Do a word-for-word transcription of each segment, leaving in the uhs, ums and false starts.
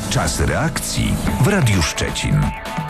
Czas reakcji w Radiu Szczecin.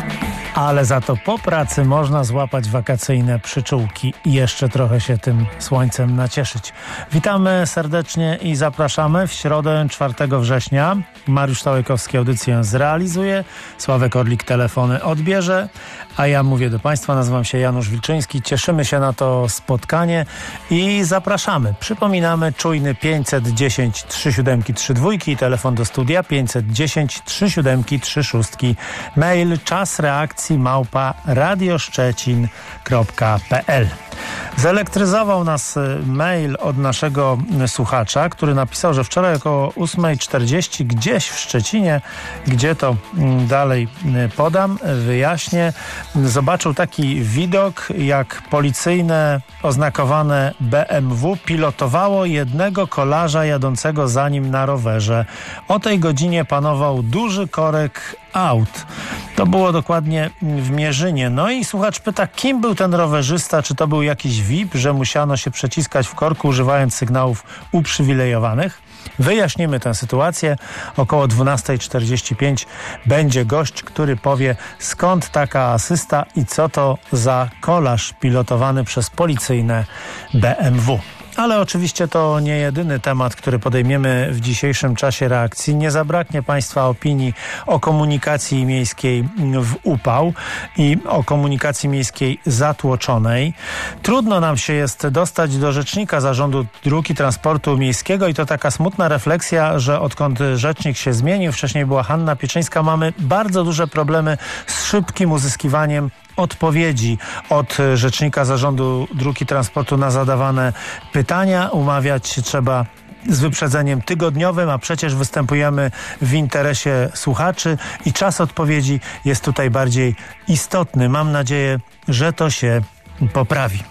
Ale za to po pracy można złapać wakacyjne przyczółki i jeszcze trochę się tym słońcem nacieszyć. Witamy serdecznie i zapraszamy w środę czwartego września. Mariusz Tałekowski audycję zrealizuje, Sławek Orlik telefony odbierze, a ja mówię do Państwa, nazywam się Janusz Wilczyński. Cieszymy się na to spotkanie i zapraszamy. Przypominamy czujny pięćset dziesięć trzy siedem trzy dwa, telefon do studia pięćset dziesięć trzy siedem trzy sześć, mail czas reakcji małpa radioszczecin kropka p l. Zelektryzował nas mail od naszego słuchacza, który napisał, że wczoraj około ósma czterdzieści gdzieś w Szczecinie, gdzie to dalej podam, wyjaśnię, zobaczył taki widok, jak policyjne oznakowane B M W pilotowało jednego kolarza jadącego za nim na rowerze. O tej godzinie panował duży korek aut. To było dokładnie w Mierzynie. No i słuchacz pyta, kim był ten rowerzysta? Czy to był jakiś V I P, że musiano się przeciskać w korku używając sygnałów uprzywilejowanych? Wyjaśnimy tę sytuację. Około dwunasta czterdzieści pięć będzie gość, który powie, skąd taka asysta i co to za kolarz pilotowany przez policyjne B M W. Ale oczywiście to nie jedyny temat, który podejmiemy w dzisiejszym czasie reakcji. Nie zabraknie Państwa opinii o komunikacji miejskiej w upał i o komunikacji miejskiej zatłoczonej. Trudno nam się jest dostać do rzecznika Zarządu Dróg i Transportu Miejskiego i to taka smutna refleksja, że odkąd rzecznik się zmienił, wcześniej była Hanna Pieczyńska, mamy bardzo duże problemy z szybkim uzyskiwaniem odpowiedzi od Rzecznika Zarządu Dróg i Transportu na zadawane pytania. Umawiać się trzeba z wyprzedzeniem tygodniowym, a przecież występujemy w interesie słuchaczy i czas odpowiedzi jest tutaj bardziej istotny. Mam nadzieję, że to się poprawi.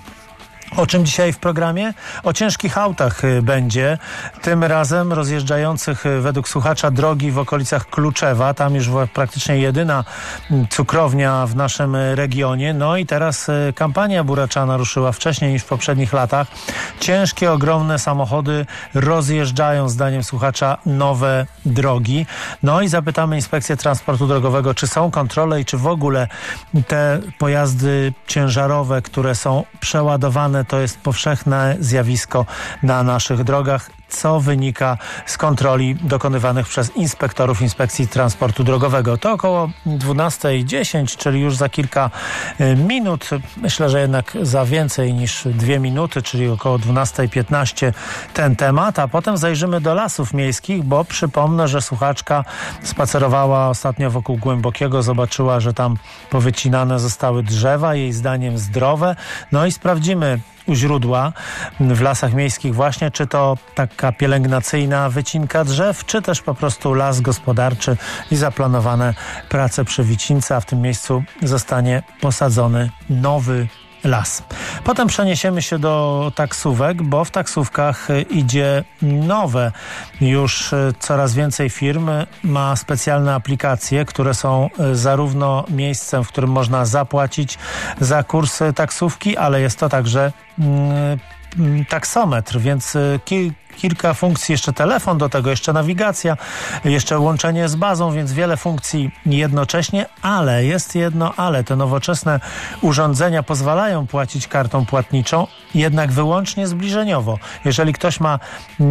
O czym dzisiaj w programie? O ciężkich autach będzie. Tym razem rozjeżdżających według słuchacza drogi w okolicach Kluczewa. Tam już praktycznie jedyna cukrownia w naszym regionie. No i teraz kampania buraczana ruszyła wcześniej niż w poprzednich latach. Ciężkie, ogromne samochody rozjeżdżają, zdaniem słuchacza, nowe drogi. No i zapytamy Inspekcję Transportu Drogowego, czy są kontrole i czy w ogóle te pojazdy ciężarowe, które są przeładowane, to jest powszechne zjawisko na naszych drogach, co wynika z kontroli dokonywanych przez inspektorów Inspekcji Transportu Drogowego. To około dwunasta dziesięć, czyli już za kilka minut. Myślę, że jednak za więcej niż dwie minuty, czyli około dwunasta piętnaście ten temat, a potem zajrzymy do lasów miejskich, bo przypomnę, że słuchaczka spacerowała ostatnio wokół Głębokiego, zobaczyła, że tam powycinane zostały drzewa, jej zdaniem zdrowe. No i sprawdzimy u źródła w lasach miejskich właśnie, czy to taka pielęgnacyjna wycinka drzew, czy też po prostu las gospodarczy i zaplanowane prace przy wycince, a w tym miejscu zostanie posadzony nowy las. Potem przeniesiemy się do taksówek, bo w taksówkach idzie nowe. Już coraz więcej firm ma specjalne aplikacje, które są zarówno miejscem, w którym można zapłacić za kurs taksówki, ale jest to także mm, taksometr, więc ki- kilka funkcji, jeszcze telefon do tego, jeszcze nawigacja, jeszcze łączenie z bazą, więc wiele funkcji jednocześnie, ale jest jedno ale. Te nowoczesne urządzenia pozwalają płacić kartą płatniczą, jednak wyłącznie zbliżeniowo. Jeżeli ktoś ma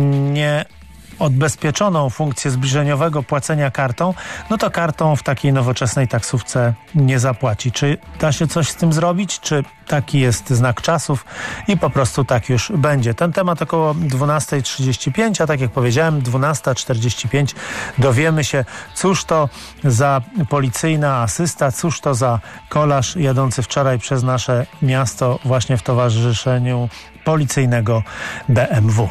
nie odbezpieczoną funkcję zbliżeniowego płacenia kartą, no to kartą w takiej nowoczesnej taksówce nie zapłaci. Czy da się coś z tym zrobić? Czy taki jest znak czasów i po prostu tak już będzie? Ten temat około dwunasta trzydzieści pięć, a tak jak powiedziałem, dwunasta czterdzieści pięć dowiemy się, cóż to za policyjna asysta, cóż to za kolarz jadący wczoraj przez nasze miasto właśnie w towarzyszeniu policyjnego B M W.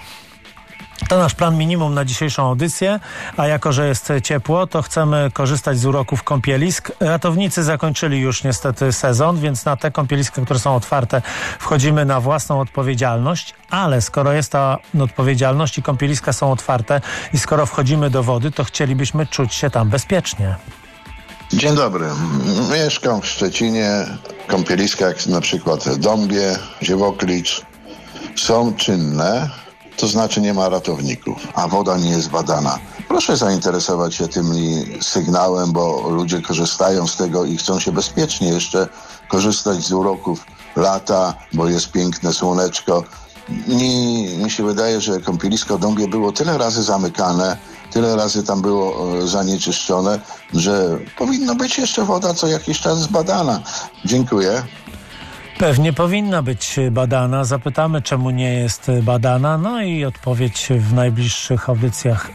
To nasz plan minimum na dzisiejszą audycję, a jako że jest ciepło, to chcemy korzystać z uroków kąpielisk. Ratownicy zakończyli już niestety sezon, więc na te kąpieliska, które są otwarte, wchodzimy na własną odpowiedzialność, ale skoro jest ta odpowiedzialność i kąpieliska są otwarte i skoro wchodzimy do wody, to chcielibyśmy czuć się tam bezpiecznie. Dzień dobry. Mieszkam w Szczecinie. Kąpieliska jak na przykład Dąbie, Ziewoklicz są czynne, to znaczy nie ma ratowników, a woda nie jest badana. proszę zainteresować się tym sygnałem, bo ludzie korzystają z tego i chcą się bezpiecznie jeszcze korzystać z uroków lata, bo jest piękne słoneczko. Mi, mi się wydaje, że kąpielisko Dąbie było tyle razy zamykane, tyle razy tam było e, zanieczyszczone, że powinno być jeszcze woda co jakiś czas zbadana. Dziękuję. Pewnie powinna być badana. Zapytamy, czemu nie jest badana. No i odpowiedź w najbliższych audycjach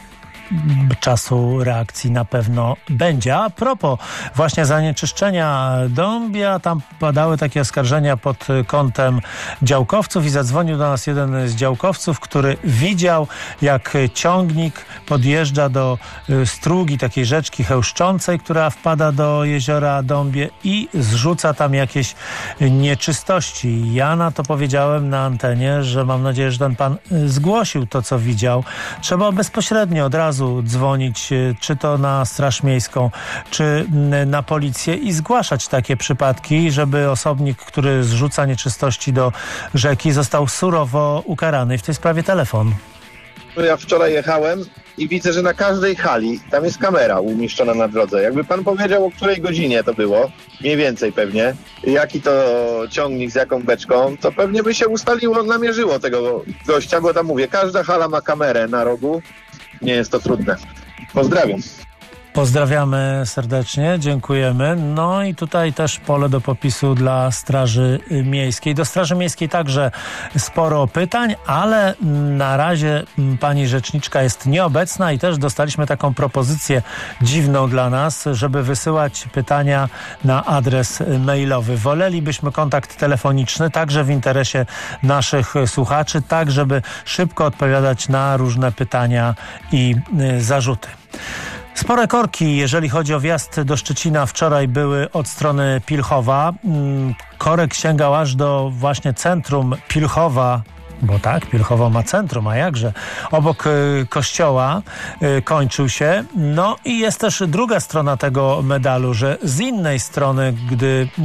czasu reakcji na pewno będzie. A propos właśnie zanieczyszczenia Dąbia, tam padały takie oskarżenia pod kątem działkowców i zadzwonił do nas jeden z działkowców, który widział, jak ciągnik podjeżdża do strugi, takiej rzeczki chełszczącej, która wpada do jeziora Dąbie i zrzuca tam jakieś nieczystości. Ja na to powiedziałem na antenie, że mam nadzieję, że ten pan zgłosił to, co widział. Trzeba bezpośrednio od razu dzwonić, czy to na Straż Miejską, czy na policję i zgłaszać takie przypadki, żeby osobnik, który zrzuca nieczystości do rzeki, został surowo ukarany. W tej sprawie telefon. Ja wczoraj jechałem i widzę, że na każdej hali tam jest kamera umieszczona na drodze. Jakby pan powiedział, o której godzinie to było, mniej więcej pewnie, jaki to ciągnik z jaką beczką, to pewnie by się ustaliło, namierzyło tego gościa, bo tam mówię, każda hala ma kamerę na rogu. Nie jest to trudne. Pozdrawiam. Pozdrawiamy serdecznie, dziękujemy. No i tutaj też pole do popisu dla Straży Miejskiej. Do Straży Miejskiej także sporo pytań, ale na razie pani rzeczniczka jest nieobecna i też dostaliśmy taką propozycję dziwną dla nas, żeby wysyłać pytania na adres mailowy. Wolelibyśmy kontakt telefoniczny, także w interesie naszych słuchaczy, tak żeby szybko odpowiadać na różne pytania i zarzuty. Spore korki, jeżeli chodzi o wjazd do Szczecina, wczoraj były od strony Pilchowa. Korek sięgał aż do właśnie centrum Pilchowa, bo tak, Pilchowo ma centrum, a jakże, obok y, kościoła y, kończył się. No i jest też druga strona tego medalu, że z innej strony, gdy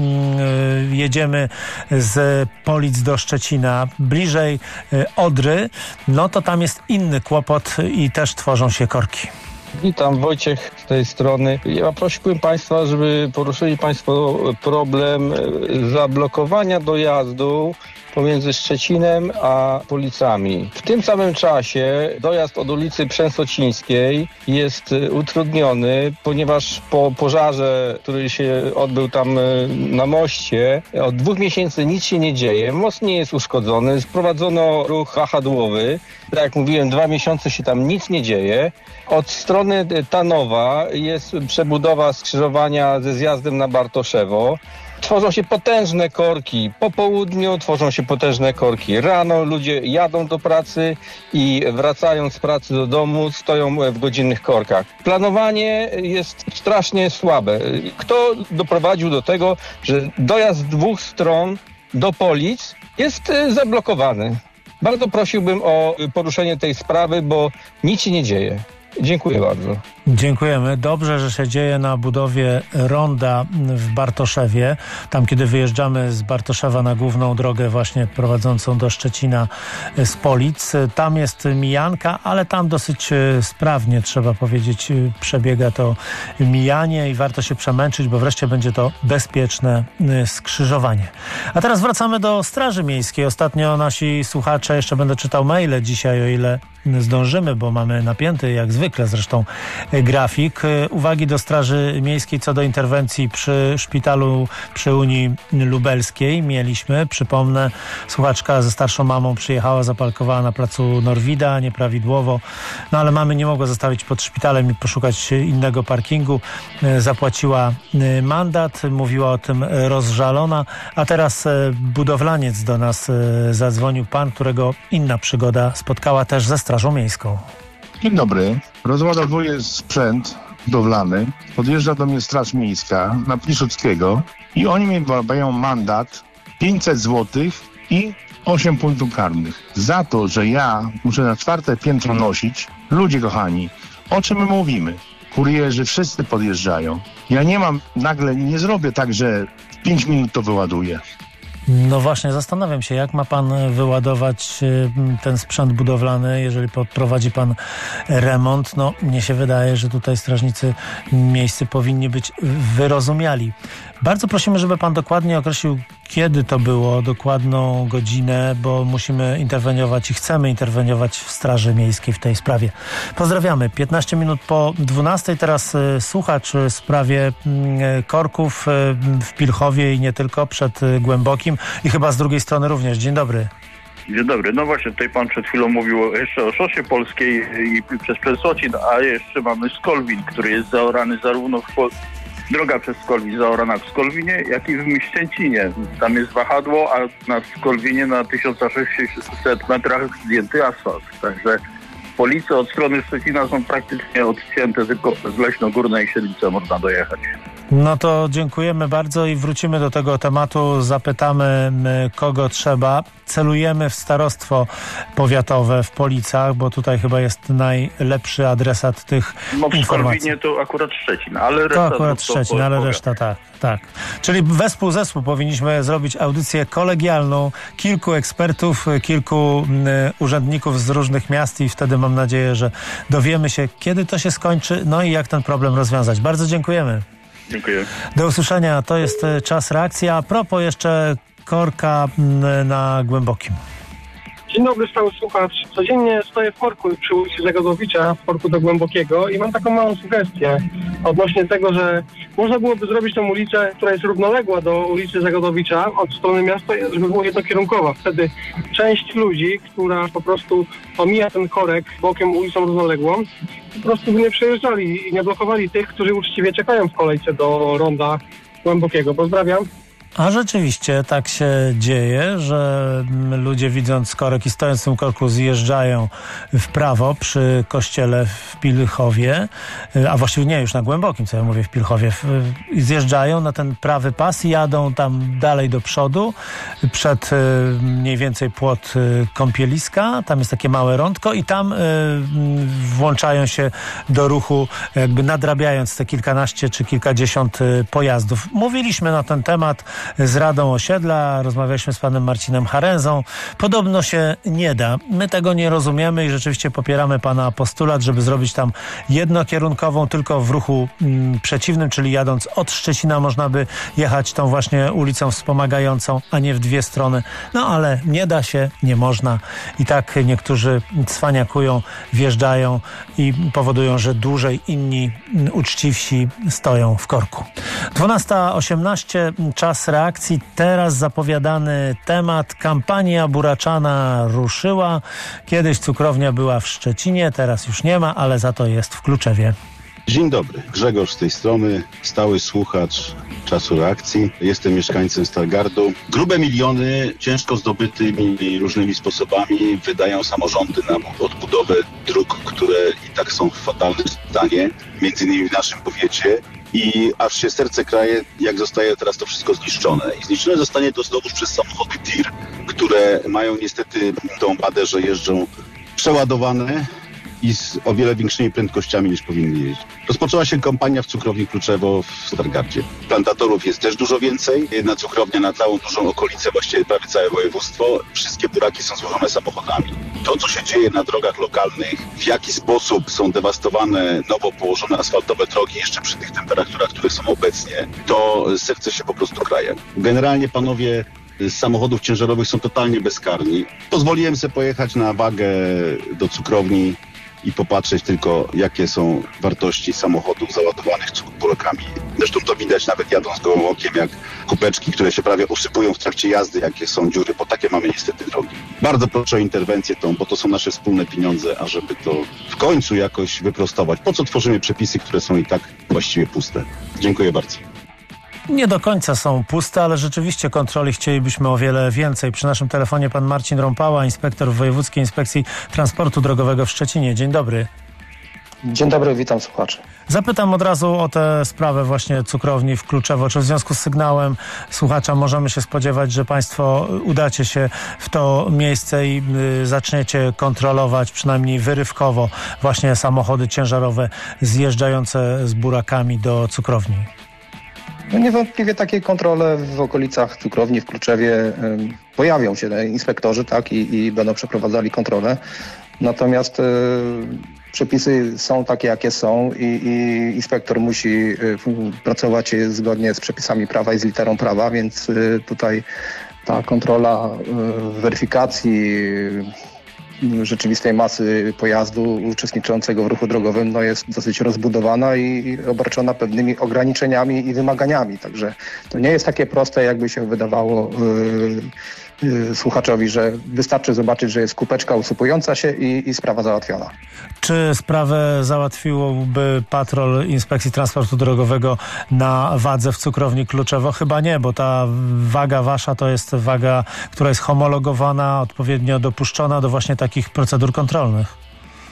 y, jedziemy z Polic do Szczecina, bliżej y, Odry, no to tam jest inny kłopot i też tworzą się korki. Witam, Wojciech z tej strony. Ja prosiłbym Państwa, żeby poruszyli Państwo problem zablokowania dojazdu pomiędzy Szczecinem a Policami. W tym samym czasie dojazd od ulicy Przęsocińskiej jest utrudniony, ponieważ po pożarze, który się odbył tam na moście, od dwóch miesięcy nic się nie dzieje. Most nie jest uszkodzony, wprowadzono ruch wahadłowy. Tak jak mówiłem, dwa miesiące się tam nic nie dzieje. Od strony Tanowa jest przebudowa skrzyżowania ze zjazdem na Bartoszewo. Tworzą się potężne korki. Po południu tworzą się potężne korki. Rano ludzie jadą do pracy i wracają z pracy do domu, stoją w godzinnych korkach. Planowanie jest strasznie słabe. Kto doprowadził do tego, że dojazd z dwóch stron do Polic jest zablokowany? Bardzo prosiłbym o poruszenie tej sprawy, bo nic się nie dzieje. Dziękuję bardzo. Dziękujemy. Dobrze, że się dzieje na budowie ronda w Bartoszewie. Tam, kiedy wyjeżdżamy z Bartoszewa na główną drogę właśnie prowadzącą do Szczecina z Polic. Tam jest mijanka, ale tam dosyć sprawnie, trzeba powiedzieć, przebiega to mijanie i warto się przemęczyć, bo wreszcie będzie to bezpieczne skrzyżowanie. A teraz wracamy do Straży Miejskiej. Ostatnio nasi słuchacze, jeszcze będę czytał maile dzisiaj, o ile zdążymy, bo mamy napięty, jak zwykle zresztą, grafik. Uwagi do Straży Miejskiej co do interwencji przy szpitalu przy Unii Lubelskiej mieliśmy. Przypomnę, słuchaczka ze starszą mamą przyjechała, zaparkowała na placu Norwida nieprawidłowo, no ale mamy nie mogła zostawić pod szpitalem i poszukać innego parkingu. Zapłaciła mandat, mówiła o tym rozżalona, a teraz budowlaniec do nas zadzwonił, pan, którego inna przygoda spotkała też ze Strażą Miejską. Dzień dobry. Rozładowuję sprzęt budowlany. Podjeżdża do mnie Straż Miejska na Piłsudskiego i oni mi dają mandat pięćset złotych i osiem punktów karnych. Za to, że ja muszę na czwarte piętro nosić. Ludzie kochani, o czym my mówimy? Kurierzy wszyscy podjeżdżają. Ja nie mam, nagle nie zrobię tak, że w pięć minut to wyładuję. No właśnie, zastanawiam się, jak ma pan wyładować ten sprzęt budowlany, jeżeli prowadzi pan remont. No, mnie się wydaje, że tutaj strażnicy miejscy powinni być wyrozumiali. Bardzo prosimy, żeby pan dokładnie określił, kiedy to było, dokładną godzinę, bo musimy interweniować i chcemy interweniować w Straży Miejskiej w tej sprawie. Pozdrawiamy. piętnaście minut po dwunastej. Teraz y, słuchacz w sprawie y, korków y, w Pilchowie i nie tylko, przed y, Głębokim i chyba z drugiej strony również. Dzień dobry. Dzień dobry. No właśnie, tutaj pan przed chwilą mówił jeszcze o Szosie Polskiej i przez Przesłocin, a jeszcze mamy Skolwin, który jest zaorany zarówno w Polsce. Droga przez Skolwin zaorana w Skolwinie, jak i w Szczecinie. Tam jest wahadło, a na Skolwinie na tysiąc sześćset metrach zdjęty asfalt. Także police od strony Szczecina są praktycznie odcięte, tylko przez Leśno-Górne i Siedlice można dojechać. No to dziękujemy bardzo i wrócimy do tego tematu. Zapytamy, kogo trzeba. Celujemy w starostwo powiatowe w Policach, bo tutaj chyba jest najlepszy adresat tych no, w informacji. Skolwinie to akurat Szczecin, ale reszta... To akurat to, to Szczecin, ale reszta tak, tak. Czyli wespół zespół powinniśmy zrobić audycję kolegialną, kilku ekspertów, kilku y, urzędników z różnych miast i wtedy mam nadzieję, że dowiemy się, kiedy to się skończy, no i jak ten problem rozwiązać. Bardzo dziękujemy. Dziękuję. Do usłyszenia. To jest Czas Reakcji. A propos jeszcze korka na Głębokim. Dzień dobry, stały słuchacz. Codziennie stoję w korku przy ulicy Zagodowicza, w korku do Głębokiego i mam taką małą sugestię odnośnie tego, że można byłoby zrobić tą ulicę, która jest równoległa do ulicy Zagodowicza od strony miasta, żeby była jednokierunkowa. Wtedy część ludzi, która po prostu omija ten korek bokiem ulicą równoległą, po prostu by nie przejeżdżali i nie blokowali tych, którzy uczciwie czekają w kolejce do ronda Głębokiego. Pozdrawiam. A rzeczywiście tak się dzieje, że ludzie widząc korek i stojąc w tym korku zjeżdżają w prawo przy kościele w Pilchowie, a właściwie nie, już na Głębokim, co ja mówię, w Pilchowie, zjeżdżają na ten prawy pas i jadą tam dalej do przodu, przed mniej więcej płot kąpieliska, tam jest takie małe rądko i tam włączają się do ruchu, jakby nadrabiając te kilkanaście czy kilkadziesiąt pojazdów. Mówiliśmy na ten temat z Radą Osiedla, rozmawialiśmy z panem Marcinem Harenzą. Podobno się nie da. My tego nie rozumiemy i rzeczywiście popieramy pana postulat, żeby zrobić tam jednokierunkową, tylko w ruchu mm, przeciwnym, czyli jadąc od Szczecina można by jechać tą właśnie ulicą wspomagającą, a nie w dwie strony. No ale nie da się, nie można. I tak niektórzy cwaniakują, wjeżdżają i powodują, że dłużej inni mm, uczciwsi stoją w korku. dwunasta osiemnaście, czas reakcji. Teraz zapowiadany temat. Kampania buraczana ruszyła. Kiedyś cukrownia była w Szczecinie, teraz już nie ma, ale za to jest w Kluczewie. Dzień dobry, Grzegorz z tej strony, stały słuchacz Czasu Reakcji. Jestem mieszkańcem Stargardu. Grube miliony, ciężko zdobytymi różnymi sposobami wydają samorządy na odbudowę dróg, które i tak są w fatalnym stanie, między innymi w naszym powiecie. I aż się serce kraje, jak zostaje teraz to wszystko zniszczone. I zniszczone zostanie to znowu przez samochody tir, które mają niestety tą wadę, że jeżdżą przeładowane i z o wiele większymi prędkościami niż powinny jeździć. Rozpoczęła się kampania w cukrowni Kluczewo w Stargardzie. Plantatorów jest też dużo więcej. Jedna cukrownia na całą dużą okolicę, właściwie prawie całe województwo. Wszystkie buraki są złożone samochodami. To, co się dzieje na drogach lokalnych, w jaki sposób są dewastowane nowo położone asfaltowe drogi jeszcze przy tych temperaturach, które są obecnie, to serce się po prostu kraje. Generalnie panowie z samochodów ciężarowych są totalnie bezkarni. Pozwoliłem sobie pojechać na wagę do cukrowni i popatrzeć tylko, jakie są wartości samochodów załadowanych burakami. Zresztą to widać nawet jadąc gołym okiem, jak kubeczki, które się prawie usypują w trakcie jazdy, jakie są dziury, bo takie mamy niestety drogi. Bardzo proszę o interwencję tą, bo to są nasze wspólne pieniądze, a żeby to w końcu jakoś wyprostować. Po co tworzymy przepisy, które są i tak właściwie puste? Dziękuję bardzo. Nie do końca są puste, ale rzeczywiście kontroli chcielibyśmy o wiele więcej. Przy naszym telefonie pan Marcin Rąpała, inspektor w Wojewódzkiej Inspekcji Transportu Drogowego w Szczecinie. Dzień dobry. Dzień dobry, witam słuchaczy. Zapytam od razu o tę sprawę właśnie cukrowni w Kluczewo. Czy w związku z sygnałem słuchacza możemy się spodziewać, że państwo udacie się w to miejsce i y, zaczniecie kontrolować przynajmniej wyrywkowo właśnie samochody ciężarowe zjeżdżające z burakami do cukrowni? No niewątpliwie takie kontrole w okolicach cukrowni w Kluczewie y, pojawią się inspektorzy, tak, i, i będą przeprowadzali kontrole. Natomiast y, przepisy są takie, jakie są i, i inspektor musi y, pracować zgodnie z przepisami prawa i z literą prawa, więc y, tutaj ta kontrola y, weryfikacji y, rzeczywistej masy pojazdu uczestniczącego w ruchu drogowym no jest dosyć rozbudowana i obarczona pewnymi ograniczeniami i wymaganiami. Także to nie jest takie proste, jakby się wydawało yy, yy, słuchaczowi, że wystarczy zobaczyć, że jest kubeczka usypująca się i, i sprawa załatwiona. Czy sprawę załatwiłoby patrol Inspekcji Transportu Drogowego na wadze w cukrowni Kluczewo? Chyba nie, bo ta waga wasza to jest waga, która jest homologowana, odpowiednio dopuszczona do właśnie takich procedur kontrolnych.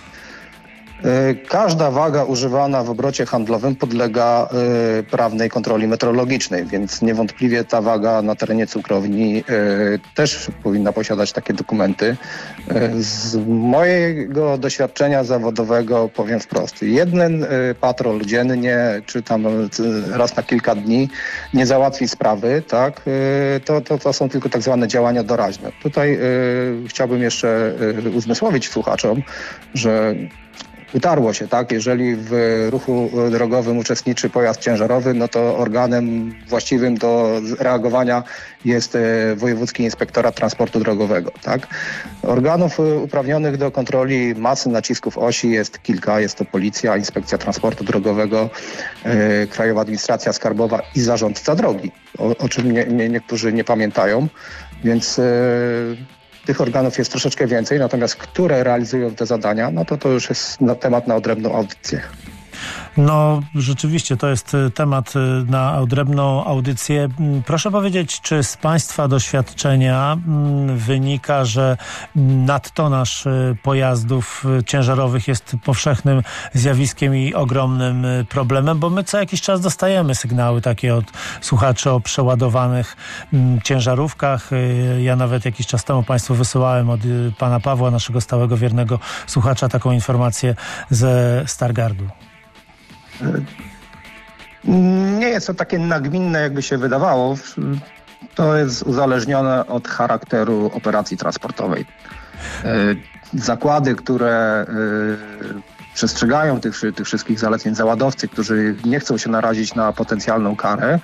Każda waga używana w obrocie handlowym podlega y, prawnej kontroli metrologicznej, więc niewątpliwie ta waga na terenie cukrowni y, też powinna posiadać takie dokumenty. Y, z mojego doświadczenia zawodowego powiem wprost. Jeden y, patrol dziennie, czy tam y, raz na kilka dni nie załatwi sprawy, tak? Y, to, to, to są tylko tak zwane działania doraźne. Tutaj y, chciałbym jeszcze y, uzmysłowić słuchaczom, że utarło się, tak? Jeżeli w ruchu drogowym uczestniczy pojazd ciężarowy, no to organem właściwym do reagowania jest Wojewódzki Inspektorat Transportu Drogowego, tak? Organów uprawnionych do kontroli masy nacisków osi jest kilka. Jest to Policja, Inspekcja Transportu Drogowego, yy, Krajowa Administracja Skarbowa i Zarządca Drogi, o, o czym nie, nie, niektórzy nie pamiętają, więc yy, tych organów jest troszeczkę więcej, natomiast które realizują te zadania, no to to już jest na temat na odrębną audycję. No rzeczywiście to jest temat na odrębną audycję. Proszę powiedzieć, czy z Państwa doświadczenia wynika, że nadtonaż pojazdów ciężarowych jest powszechnym zjawiskiem i ogromnym problemem, bo my co jakiś czas dostajemy sygnały takie od słuchaczy o przeładowanych ciężarówkach. Ja nawet jakiś czas temu Państwu wysyłałem od pana Pawła, naszego stałego, wiernego słuchacza, taką informację ze Stargardu. Nie jest to takie nagminne, jakby się wydawało. To jest uzależnione od charakteru operacji transportowej. Zakłady, które przestrzegają tych, tych wszystkich zaleceń, załadowcy, którzy nie chcą się narazić na potencjalną karę,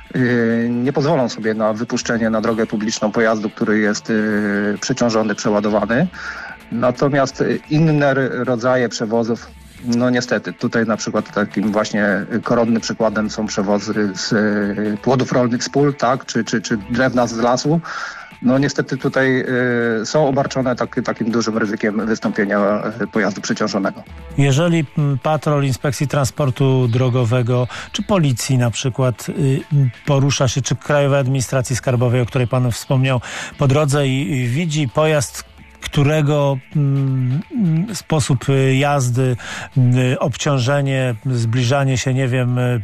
nie pozwolą sobie na wypuszczenie na drogę publiczną pojazdu, który jest przeciążony, przeładowany. Natomiast inne rodzaje przewozów, no niestety, tutaj na przykład takim właśnie koronnym przykładem są przewozy z płodów rolnych z pól, tak, czy, czy, czy drewna z lasu. No niestety tutaj y, są obarczone tak, takim dużym ryzykiem wystąpienia pojazdu przeciążonego. Jeżeli patrol Inspekcji Transportu Drogowego, czy Policji na przykład y, porusza się, czy Krajowej Administracji Skarbowej, o której Pan wspomniał, po drodze i, i widzi pojazd, którego mm, sposób jazdy, y, obciążenie, zbliżanie się, nie wiem, y,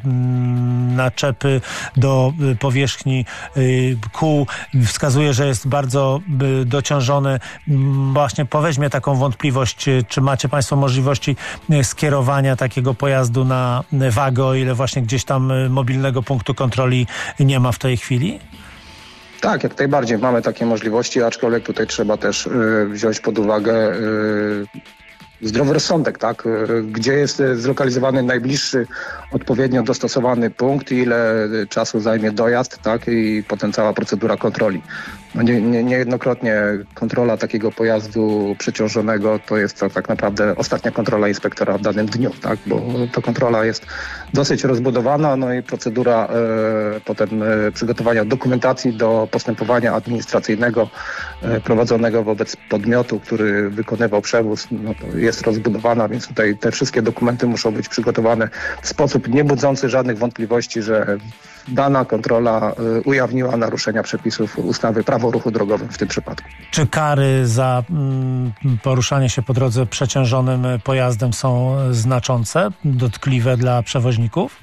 naczepy do y, powierzchni y, kół wskazuje, że jest bardzo y, dociążony. Właśnie poweźmie taką wątpliwość, y, czy macie Państwo możliwości y, skierowania takiego pojazdu na y, wagę, o ile właśnie gdzieś tam y, mobilnego punktu kontroli nie ma w tej chwili? Tak, jak najbardziej mamy takie możliwości, aczkolwiek tutaj trzeba też y, wziąć pod uwagę y, zdrowy rozsądek, tak? Y, gdzie jest zlokalizowany najbliższy odpowiednio dostosowany punkt, ile czasu zajmie dojazd, tak? I potem cała procedura kontroli. No nie, nie, niejednokrotnie kontrola takiego pojazdu przeciążonego to jest to tak naprawdę ostatnia kontrola inspektora w danym dniu, tak? Bo ta kontrola jest dosyć rozbudowana, no i procedura e, potem e, przygotowania dokumentacji do postępowania administracyjnego e, prowadzonego wobec podmiotu, który wykonywał przewóz, no to jest rozbudowana, więc tutaj te wszystkie dokumenty muszą być przygotowane w sposób nie budzący żadnych wątpliwości, że dana kontrola y, ujawniła naruszenia przepisów ustawy Prawo o ruchu drogowym w tym przypadku. Czy kary za mm, poruszanie się po drodze przeciążonym pojazdem są znaczące, dotkliwe dla przewoźników?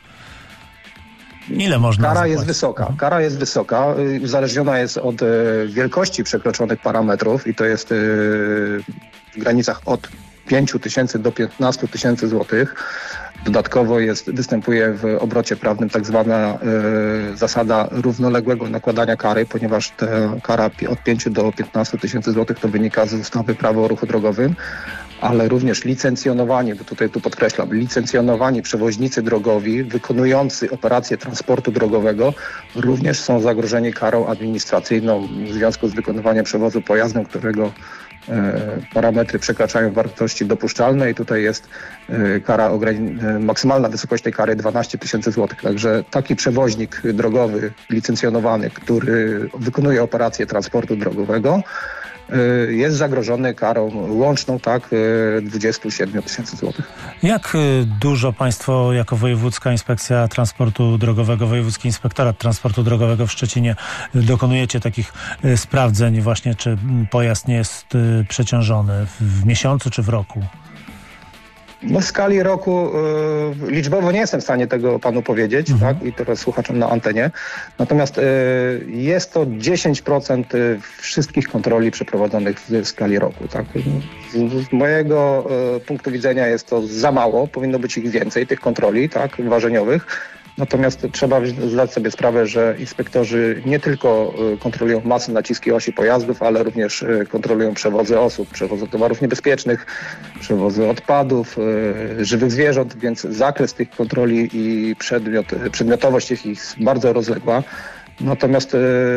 Ile można Kara zapłacić? jest wysoka. Kara jest wysoka. Y, uzależniona jest od y, wielkości przekroczonych parametrów i to jest y, w granicach od pięć tysięcy do piętnaście tysięcy złotych. Dodatkowo jest, występuje w obrocie prawnym tak zwana y, zasada równoległego nakładania kary, ponieważ ta kara od pięciu do piętnastu tysięcy złotych to wynika z ustawy Prawo o ruchu drogowym, ale również licencjonowani, bo tutaj tu podkreślam, licencjonowani przewoźnicy drogowi wykonujący operacje transportu drogowego również są zagrożeni karą administracyjną w związku z wykonywaniem przewozu pojazdem, którego parametry przekraczają wartości dopuszczalne i tutaj jest kara maksymalna wysokość tej kary dwanaście tysięcy złotych. Także taki przewoźnik drogowy licencjonowany, który wykonuje operację transportu drogowego, jest zagrożony karą łączną, tak, dwadzieścia siedem tysięcy złotych. Jak dużo państwo jako Wojewódzka Inspekcja Transportu Drogowego, Wojewódzki Inspektorat Transportu Drogowego w Szczecinie dokonujecie takich sprawdzeń właśnie, czy pojazd nie jest przeciążony w miesiącu czy w roku? No w skali roku y, liczbowo nie jestem w stanie tego panu powiedzieć, mhm. tak, i teraz słuchaczom na antenie. Natomiast y, jest to dziesięć procent wszystkich kontroli przeprowadzonych w, w skali roku, tak. Z, z mojego y, punktu widzenia jest to za mało, powinno być ich więcej, tych kontroli, tak, ważeniowych. Natomiast trzeba zdać sobie sprawę, że inspektorzy nie tylko kontrolują masy, naciski osi pojazdów, ale również kontrolują przewozy osób, przewozy towarów niebezpiecznych, przewozy odpadów, żywych zwierząt, więc zakres tych kontroli i przedmiot, przedmiotowość ich jest bardzo rozległa. Natomiast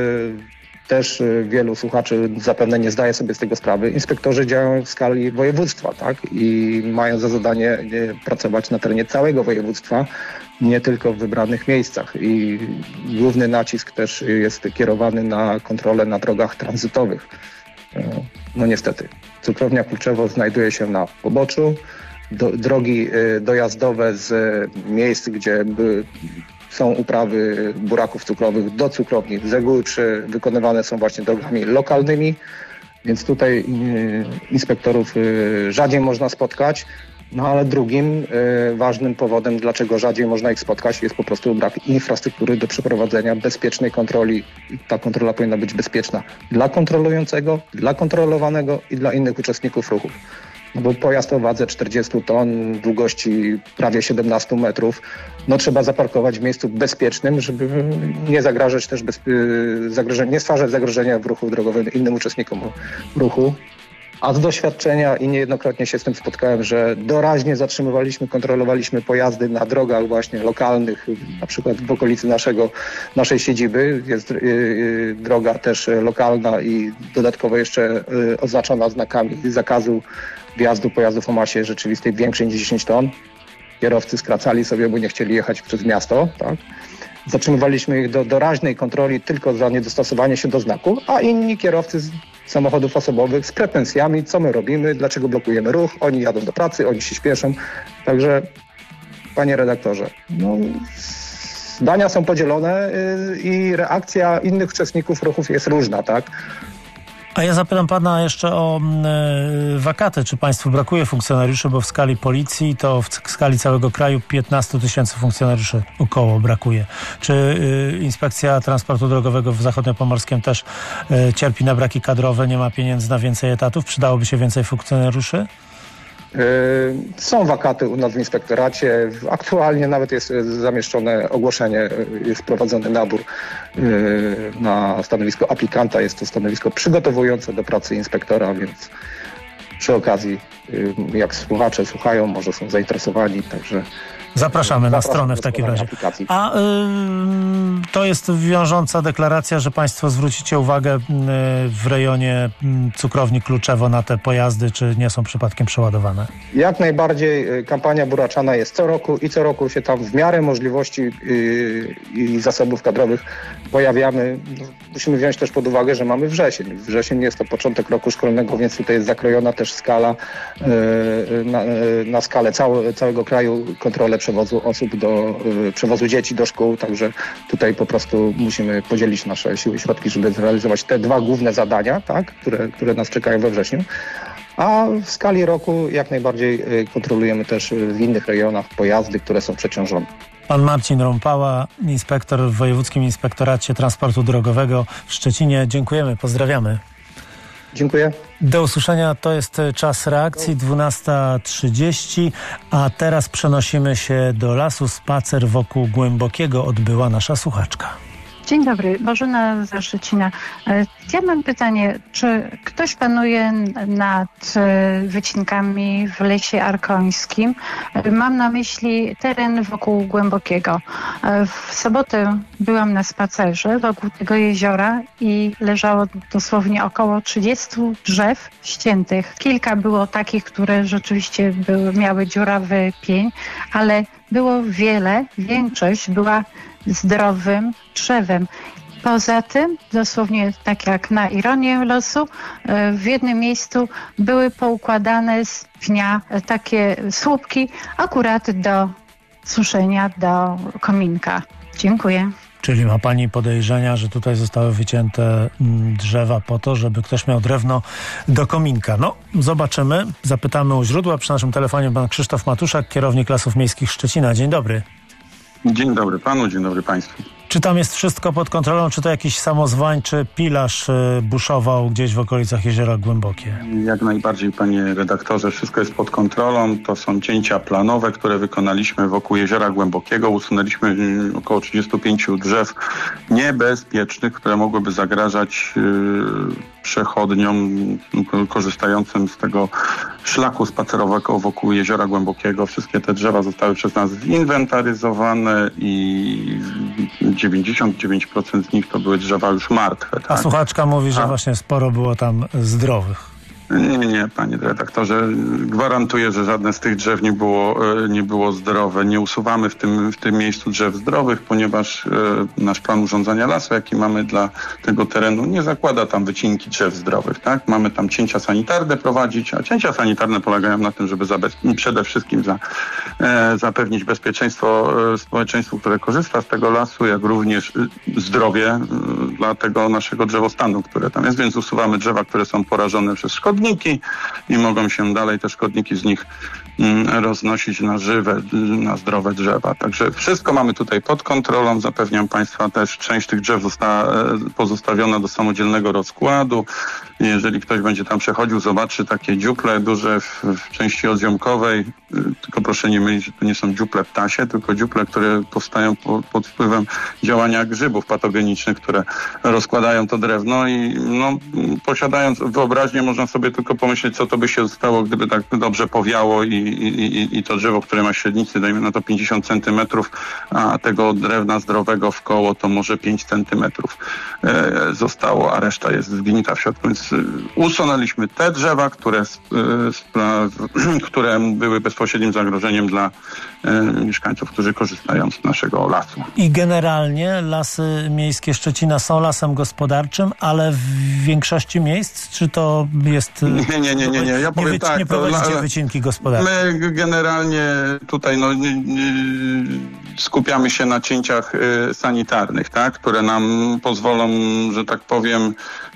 też wielu słuchaczy zapewne nie zdaje sobie z tego sprawy. Inspektorzy działają w skali województwa, tak? I mają za zadanie pracować na terenie całego województwa, nie tylko w wybranych miejscach. I główny nacisk też jest kierowany na kontrolę na drogach tranzytowych. No niestety. Cukrownia Kluczewo znajduje się na poboczu. Do, drogi dojazdowe z miejsc, gdzie by są uprawy buraków cukrowych do cukrowni z reguły przy, wykonywane są właśnie drogami lokalnymi, więc tutaj inspektorów rzadziej można spotkać. No ale drugim y, ważnym powodem, dlaczego rzadziej można ich spotkać, jest po prostu brak infrastruktury do przeprowadzenia bezpiecznej kontroli. Ta kontrola powinna być bezpieczna dla kontrolującego, dla kontrolowanego i dla innych uczestników ruchu. No bo pojazd o wadze czterdzieści ton, długości prawie siedemnaście metrów, no trzeba zaparkować w miejscu bezpiecznym, żeby nie zagrażać też bez, y, zagrożenia, nie stwarzać zagrożenia w ruchu drogowym innym uczestnikom ruchu. A z doświadczenia i niejednokrotnie się z tym spotkałem, że doraźnie zatrzymywaliśmy, kontrolowaliśmy pojazdy na drogach właśnie lokalnych, na przykład w okolicy naszego, naszej siedziby. Jest yy, yy, droga też lokalna i dodatkowo jeszcze yy, oznaczona znakami zakazu wjazdu pojazdów o masie rzeczywistej większej niż dziesięć ton. Kierowcy skracali sobie, bo nie chcieli jechać przez miasto, tak? Zatrzymywaliśmy ich do doraźnej kontroli tylko za niedostosowanie się do znaku, a inni kierowcy z samochodów osobowych z pretensjami, co my robimy, dlaczego blokujemy ruch, oni jadą do pracy, oni się śpieszą. Także, panie redaktorze, no, zdania są podzielone yy, i reakcja innych uczestników ruchów jest różna, tak? A ja zapytam pana jeszcze o y, wakaty. Czy państwu brakuje funkcjonariuszy, bo w skali policji to w, w skali całego kraju piętnaście tysięcy funkcjonariuszy około brakuje. Czy y, Inspekcja Transportu Drogowego w Zachodniopomorskiem też y, cierpi na braki kadrowe, nie ma pieniędzy na więcej etatów? Przydałoby się więcej funkcjonariuszy? Są wakaty u nas w inspektoracie. Aktualnie nawet jest zamieszczone ogłoszenie, jest prowadzony nabór na stanowisko aplikanta. Jest to stanowisko przygotowujące do pracy inspektora, więc przy okazji, jak słuchacze słuchają, może są zainteresowani, także zapraszamy na stronę w takim razie. Aplikacji. A y, to jest wiążąca deklaracja, że państwo zwrócicie uwagę y, w rejonie y, cukrowni Kluczewo na te pojazdy, czy nie są przypadkiem przeładowane? Jak najbardziej. Kampania buraczana jest co roku i co roku się tam w miarę możliwości y, i zasobów kadrowych pojawiamy. Musimy wziąć też pod uwagę, że mamy wrzesień. Wrzesień jest to początek roku szkolnego, więc tutaj jest zakrojona też skala y, na, na skalę całe, całego kraju kontrolę przewozu osób, do y, przewozu dzieci do szkół, także tutaj po prostu musimy podzielić nasze siły i środki, żeby zrealizować te dwa główne zadania, tak, które, które nas czekają we wrześniu. A w skali roku jak najbardziej y, kontrolujemy też w innych rejonach pojazdy, które są przeciążone. Pan Marcin Rąpała, inspektor w Wojewódzkim Inspektoracie Transportu Drogowego w Szczecinie. Dziękujemy, pozdrawiamy. Dziękuję. Do usłyszenia, to jest czas reakcji, dwunasta trzydzieści, a teraz przenosimy się do lasu. Spacer wokół Głębokiego odbyła nasza słuchaczka. Dzień dobry, Bożena ze Szczecina. Ja mam pytanie, czy ktoś panuje nad wycinkami w lesie arkońskim? Mam na myśli teren wokół Głębokiego. W sobotę byłam na spacerze wokół tego jeziora i leżało dosłownie około trzydzieści drzew ściętych. Kilka było takich, które rzeczywiście były, miały dziurawy pień, ale było wiele, większość była zdrowym drzewem. Poza tym, dosłownie tak jak na ironię losu, w jednym miejscu były poukładane z pnia takie słupki akurat do suszenia, do kominka. Dziękuję. Czyli ma pani podejrzenia, że tutaj zostały wycięte drzewa po to, żeby ktoś miał drewno do kominka. No, zobaczymy. Zapytamy u źródła. Przy naszym telefonie pan Krzysztof Matuszak, kierownik Lasów Miejskich Szczecina. Dzień dobry. Dzień dobry panu, dzień dobry państwu. Czy tam jest wszystko pod kontrolą, czy to jakiś samozwańczy pilarz buszował gdzieś w okolicach Jeziora Głębokie? Jak najbardziej, panie redaktorze, wszystko jest pod kontrolą. To są cięcia planowe, które wykonaliśmy wokół Jeziora Głębokiego. Usunęliśmy około trzydzieści pięć drzew niebezpiecznych, które mogłyby zagrażać yy, przechodniom korzystającym z tego szlaku spacerowego wokół Jeziora Głębokiego. Wszystkie te drzewa zostały przez nas zinwentaryzowane i dziewięćdziesiąt dziewięć procent z nich to były drzewa już martwe. Tak? A słuchaczka mówi, że A... właśnie sporo było tam zdrowych. Nie, nie, panie redaktorze. Gwarantuję, że żadne z tych drzew nie było, nie było zdrowe. Nie usuwamy w tym, w tym miejscu drzew zdrowych, ponieważ e, nasz plan urządzania lasu, jaki mamy dla tego terenu, nie zakłada tam wycinki drzew zdrowych. Tak? Mamy tam cięcia sanitarne prowadzić, a cięcia sanitarne polegają na tym, żeby zabez- przede wszystkim za, e, zapewnić bezpieczeństwo e, społeczeństwu, które korzysta z tego lasu, jak również e, zdrowie e, dla tego naszego drzewostanu, które tam jest, więc usuwamy drzewa, które są porażone przez szkodniki i mogą się dalej te szkodniki z nich mm, roznosić na żywe, na zdrowe drzewa. Także wszystko mamy tutaj pod kontrolą. Zapewniam państwa, też część tych drzew została pozostawiona do samodzielnego rozkładu. Jeżeli ktoś będzie tam przechodził, zobaczy takie dziuple duże w, w części odziomkowej. Tylko proszę nie mylić, że to nie są dziuple ptasie, tylko dziuple, które powstają po, pod wpływem działania grzybów patogenicznych, które rozkładają to drewno i no, posiadając wyobraźnię, można sobie tylko pomyśleć, co to by się stało, gdyby tak dobrze powiało i, i, i to drzewo, które ma średnicy, dajmy na to pięćdziesiąt centymetrów, a tego drewna zdrowego w koło to może pięć centymetrów e, zostało, a reszta jest zgnita w środku. Więc usunęliśmy te drzewa, które, e, spra- które były bezpośrednim zagrożeniem dla e, mieszkańców, którzy korzystają z naszego lasu. I generalnie Lasy Miejskie Szczecina są lasem gospodarczym, ale w większości miejsc, czy to jest... Nie, nie, nie, nie, nie. Ja powiem nie, tak. nie prowadzicie to, wycinki gospodarcze. My generalnie tutaj no, nie, nie, skupiamy się na cięciach y, sanitarnych, tak, które nam pozwolą, że tak powiem,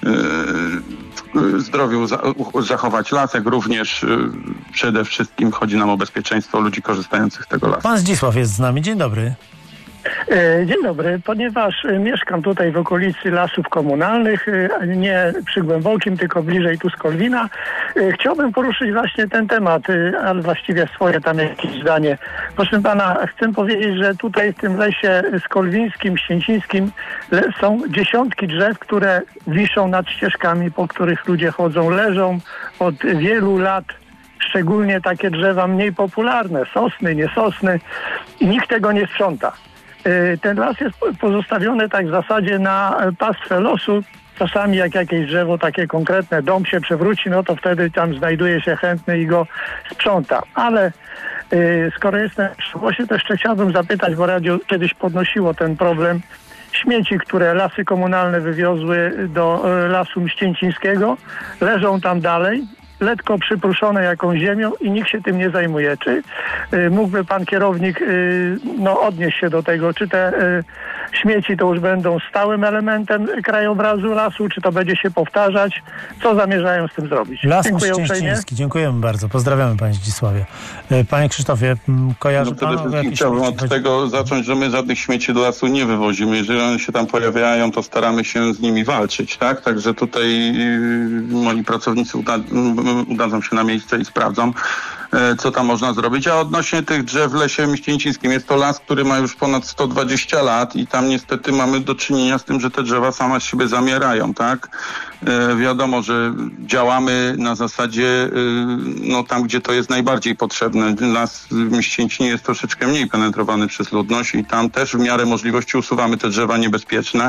y, zdrowiu za, zachować las, jak również y, przede wszystkim chodzi nam o bezpieczeństwo ludzi korzystających z tego lasu. Pan Zdzisław jest z nami. Dzień dobry. Dzień dobry, ponieważ mieszkam tutaj w okolicy lasów komunalnych, nie przy Głębokim, tylko bliżej tu Skolwina, chciałbym poruszyć właśnie ten temat, ale właściwie swoje tam jakieś zdanie. Proszę pana, chcę powiedzieć, że tutaj w tym lesie skolwińskim, ścięcińskim są dziesiątki drzew, które wiszą nad ścieżkami, po których ludzie chodzą, leżą od wielu lat. Szczególnie takie drzewa mniej popularne, sosny, nie sosny, i nikt tego nie sprząta. Ten las jest pozostawiony tak w zasadzie na pastwę losu. Czasami jak jakieś drzewo takie konkretne, dom się przewróci, no to wtedy tam znajduje się chętny i go sprząta. Ale y, skoro jestem w głosie, to jeszcze chciałbym zapytać, bo radio kiedyś podnosiło ten problem śmieci, które lasy komunalne wywiozły do y, lasu Mścięcińskiego, leżą tam dalej, lekko przypruszone jakąś ziemią i nikt się tym nie zajmuje. Czy y, mógłby pan kierownik y, no, odnieść się do tego, czy te y, śmieci to już będą stałym elementem krajobrazu lasu, czy to będzie się powtarzać? Co zamierzają z tym zrobić? Las Dziękuję Mściński, dziękujemy bardzo. Pozdrawiamy panie Zdzisławie. Panie Krzysztofie, kojarzy no, pan? Przede wszystkim chciałbym od chodzi? tego zacząć, że my żadnych śmieci do lasu nie wywozimy. Jeżeli one się tam pojawiają, to staramy się z nimi walczyć, tak? Także tutaj moi pracownicy uda, udadzą się na miejsce i sprawdzą, co tam można zrobić. A odnośnie tych drzew w Lesie Mścięcińskim, jest to las, który ma już ponad sto dwadzieścia lat i tam niestety mamy do czynienia z tym, że te drzewa same z siebie zamierają, tak? E, wiadomo, że działamy na zasadzie e, no tam, gdzie to jest najbardziej potrzebne. Las w Mścięcinie jest troszeczkę mniej penetrowany przez ludność i tam też w miarę możliwości usuwamy te drzewa niebezpieczne.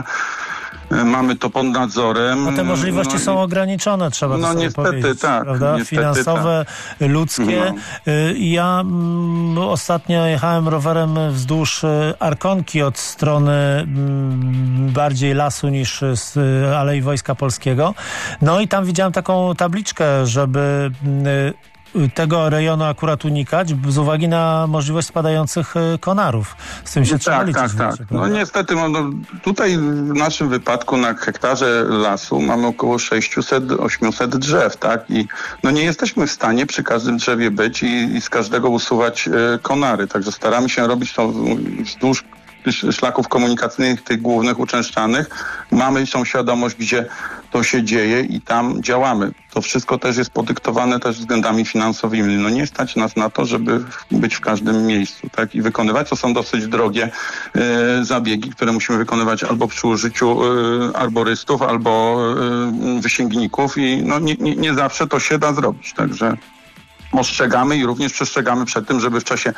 Mamy to pod nadzorem. No te możliwości no, są ograniczone, trzeba no, to sobie niestety, powiedzieć, tak, prawda? niestety, Finansowe, tak. ludzkie. No. Ja m, ostatnio jechałem rowerem wzdłuż Arkonki od strony m, bardziej lasu niż z Alei Wojska Polskiego. No i tam widziałem taką tabliczkę, żeby m, tego rejonu akurat unikać z uwagi na możliwość spadających konarów. Z tym się no trzeba tak, liczyć. Tak, tak, wiecie, No niestety, no, tutaj w naszym wypadku na hektarze lasu mamy około sześćset do osiemset drzew, tak? I no nie jesteśmy w stanie przy każdym drzewie być i, i z każdego usuwać e, konary. Także staramy się robić to wzdłuż szlaków komunikacyjnych, tych głównych, uczęszczanych. Mamy tą świadomość, gdzie to się dzieje i tam działamy. To wszystko też jest podyktowane też względami finansowymi. No nie stać nas na to, żeby być w każdym miejscu, tak? I wykonywać. To są dosyć drogie e, zabiegi, które musimy wykonywać albo przy użyciu e, arborystów, albo e, wysięgników i no nie, nie, nie zawsze to się da zrobić. Także ostrzegamy i również przestrzegamy przed tym, żeby w czasie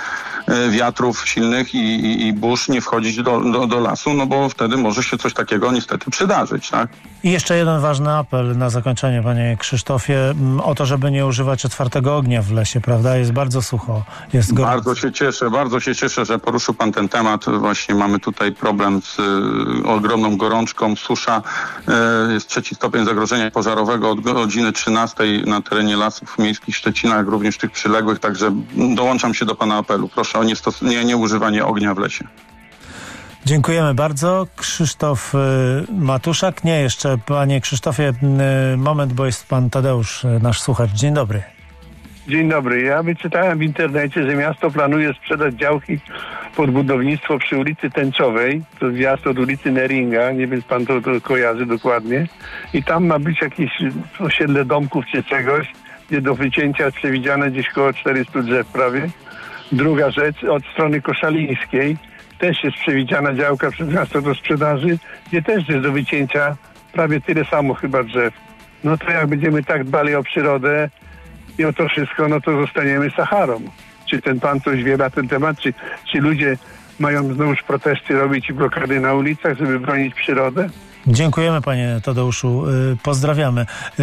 wiatrów silnych i, i, i burz nie wchodzić do, do, do lasu, no bo wtedy może się coś takiego niestety przydarzyć, tak? I jeszcze jeden ważny apel na zakończenie, panie Krzysztofie, o to, żeby nie używać otwartego ognia w lesie, prawda? Jest bardzo sucho, jest gorąco. Bardzo się cieszę, bardzo się cieszę, że poruszył pan ten temat. Właśnie mamy tutaj problem z y, ogromną gorączką, susza. Y, jest trzeci stopień zagrożenia pożarowego od godziny trzynastej na terenie lasów miejskich Szczecina, jak również tych przyległych, także dołączam się do pana apelu. Proszę o niestos- nie, nie używanie ognia w lesie. Dziękujemy bardzo. Krzysztof y, Matuszak. Nie, jeszcze panie Krzysztofie, y, moment, bo jest pan Tadeusz, y, nasz słuchacz. Dzień dobry. Dzień dobry. Ja wyczytałem w internecie, że miasto planuje sprzedać działki pod budownictwo przy ulicy Tęczowej. To wjazd od ulicy Neringa. Nie wiem, pan to, to kojarzy dokładnie. I tam ma być jakieś osiedle domków czy czegoś, gdzie do wycięcia jest przewidziane gdzieś około czterysta drzew prawie. Druga rzecz, od strony koszalińskiej też jest przewidziana działka przez miasto do sprzedaży, gdzie też jest do wycięcia prawie tyle samo chyba drzew. No to jak będziemy tak dbali o przyrodę i o to wszystko, no to zostaniemy Saharą. Czy ten pan coś wie na ten temat? Czy, czy ludzie mają znowuż protesty robić i blokady na ulicach, żeby bronić przyrodę? Dziękujemy panie Tadeuszu, pozdrawiamy.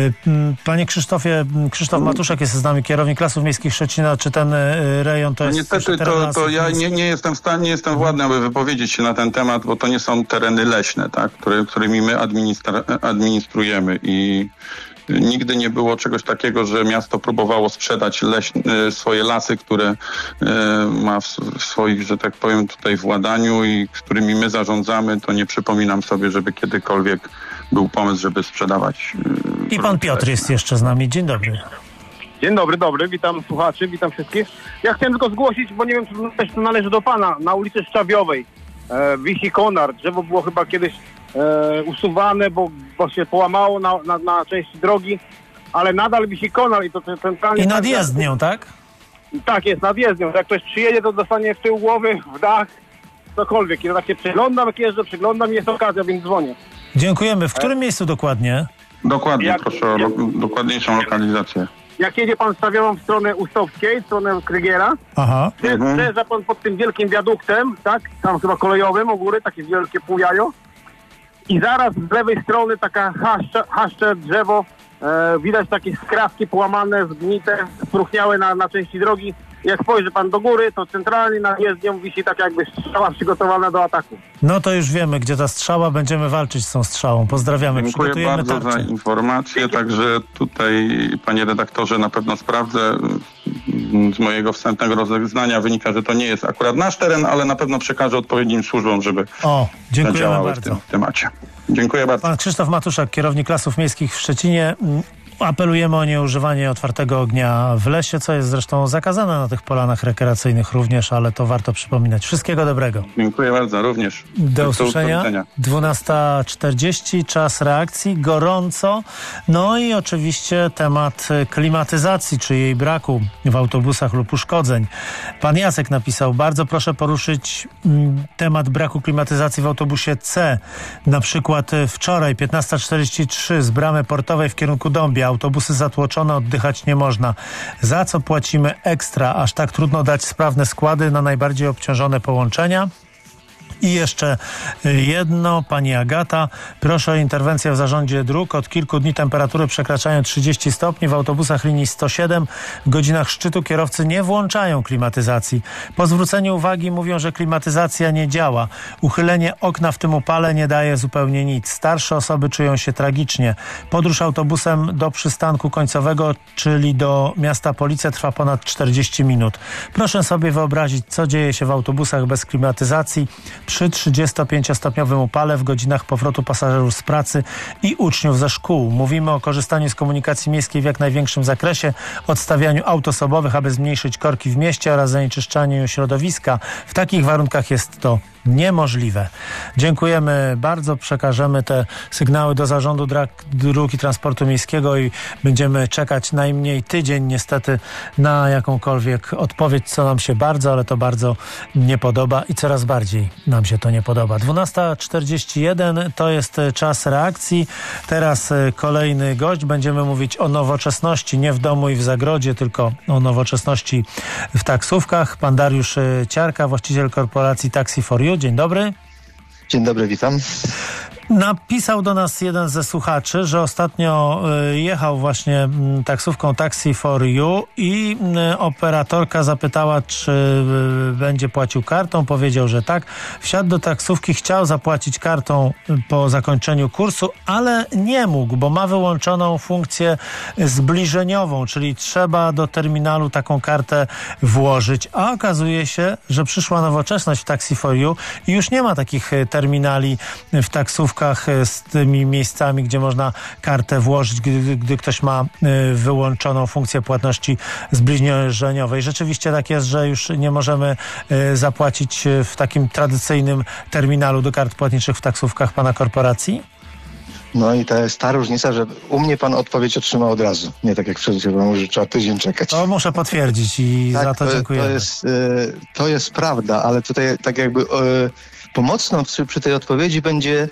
Panie Krzysztofie, Krzysztof Matuszak jest z nami, kierownik Lasów Miejskich Szczecina. Czy ten rejon to jest... Niestety to, to ja nie, nie jestem w stanie, nie jestem władny, aby wypowiedzieć się na ten temat, bo to nie są tereny leśne, tak, które, którymi my administra- administrujemy i nigdy nie było czegoś takiego, że miasto próbowało sprzedać leśne, swoje lasy, które e, ma w, w swoich, że tak powiem, tutaj władaniu i którymi my zarządzamy, to nie przypominam sobie, żeby kiedykolwiek był pomysł, żeby sprzedawać. E, I pan Piotr leśne. Jest jeszcze z nami. Dzień dobry. Dzień dobry, dobry. Witam słuchaczy, witam wszystkich. Ja chciałem tylko zgłosić, bo nie wiem, czy to należy do pana, na ulicy Szczawiowej e, wisi konar. Drzewo było chyba kiedyś E, usuwane, bo, bo się połamało na, na, na części drogi, ale nadal wisi konar i to centralnie... I nad jezdnią, tak? Tak, jest nad jezdnią. Jak ktoś przyjedzie, to dostanie w tył głowy, w dach, cokolwiek. I to tak się przyglądam, jak jeżdżę, przyglądam i jest okazja, więc dzwonię. Dziękujemy. W którym e? miejscu dokładnie? Dokładnie, jak, proszę o lo- dokładniejszą lokalizację. Jak jedzie pan stawianą w stronę Ustowskiej, w stronę Krygiera, Aha. przejeżdża mhm. pan pod tym wielkim wiaduktem, tak? Tam chyba kolejowym u góry, takie wielkie półjajo. I zaraz z lewej strony taka haszcze, haszcze drzewo, e, widać takie skrawki połamane, zgnite, spróchniałe na, na części drogi. Jak spojrzy pan do góry, to centralnie nad jezdnią wisi tak jakby strzała przygotowana do ataku. No to już wiemy, gdzie ta strzała, będziemy walczyć z tą strzałą. Pozdrawiamy, Dziękuję przygotujemy bardzo tarczę. za informację, także tutaj panie redaktorze na pewno sprawdzę. z mojego wstępnego rozeznania wynika, że to nie jest akurat nasz teren, ale na pewno przekażę odpowiednim służbom, żeby o, działały bardzo. w tym temacie. Dziękuję bardzo. Pan Krzysztof Matuszak, kierownik Lasów Miejskich w Szczecinie. Apelujemy o nieużywanie otwartego ognia w lesie, co jest zresztą zakazane na tych polanach rekreacyjnych również, ale to warto przypominać. Wszystkiego dobrego. Dziękuję bardzo, również. Do usłyszenia. dwunasta czterdzieści, czas reakcji, gorąco. No i oczywiście temat klimatyzacji, czy jej braku w autobusach lub uszkodzeń. Pan Jacek napisał, bardzo proszę poruszyć mm, temat braku klimatyzacji w autobusie C. Na przykład wczoraj piętnasta czterdzieści trzy z bramy portowej w kierunku Dąbia. Autobusy zatłoczone, oddychać nie można. Za co płacimy ekstra? Aż tak trudno dać sprawne składy na najbardziej obciążone połączenia? I jeszcze jedno, pani Agata, proszę o interwencję w zarządzie dróg. Od kilku dni temperatury przekraczają trzydzieści stopni. W autobusach linii sto siedem w godzinach szczytu kierowcy nie włączają klimatyzacji. Po zwróceniu uwagi mówią, że klimatyzacja nie działa. Uchylenie okna w tym upale nie daje zupełnie nic. Starsze osoby czują się tragicznie. Podróż autobusem do przystanku końcowego, czyli do miasta Police, trwa ponad czterdzieści minut. Proszę sobie wyobrazić, co dzieje się w autobusach bez klimatyzacji przy trzydziestopięciostopniowym upale w godzinach powrotu pasażerów z pracy i uczniów ze szkół. Mówimy o korzystaniu z komunikacji miejskiej w jak największym zakresie, odstawianiu aut osobowych, aby zmniejszyć korki w mieście oraz zanieczyszczaniu środowiska. W takich warunkach jest to niemożliwe. Dziękujemy bardzo. Przekażemy te sygnały do Zarządu Dróg i Transportu Miejskiego i będziemy czekać najmniej tydzień niestety na jakąkolwiek odpowiedź, co nam się bardzo, ale to bardzo nie podoba i coraz bardziej nam się to nie podoba. dwunasta czterdzieści jeden to jest czas reakcji. Teraz kolejny gość. Będziemy mówić o nowoczesności, nie w domu i w zagrodzie, tylko o nowoczesności w taksówkach. Pan Dariusz Ciarka, właściciel korporacji Taxi for You. Dzień dobry. Dzień dobry, witam. Napisał do nas jeden ze słuchaczy, że ostatnio jechał właśnie taksówką Taxi for You i operatorka zapytała, czy będzie płacił kartą. Powiedział, że tak. Wsiadł do taksówki, chciał zapłacić kartą po zakończeniu kursu, ale nie mógł, bo ma wyłączoną funkcję zbliżeniową, czyli trzeba do terminalu taką kartę włożyć. A okazuje się, że przyszła nowoczesność w Taxi for You i już nie ma takich terminali w taksówkach z tymi miejscami, gdzie można kartę włożyć, gdy, gdy ktoś ma wyłączoną funkcję płatności zbliżeniowej. Rzeczywiście tak jest, że już nie możemy zapłacić w takim tradycyjnym terminalu do kart płatniczych w taksówkach pana korporacji? No i to jest ta różnica, że u mnie pan odpowiedź otrzymał od razu. Nie tak jak wszędzie, bo może trzeba tydzień czekać. To muszę potwierdzić i tak, za to, to dziękuję. To jest, to jest prawda, ale tutaj tak jakby pomocną przy, przy tej odpowiedzi będzie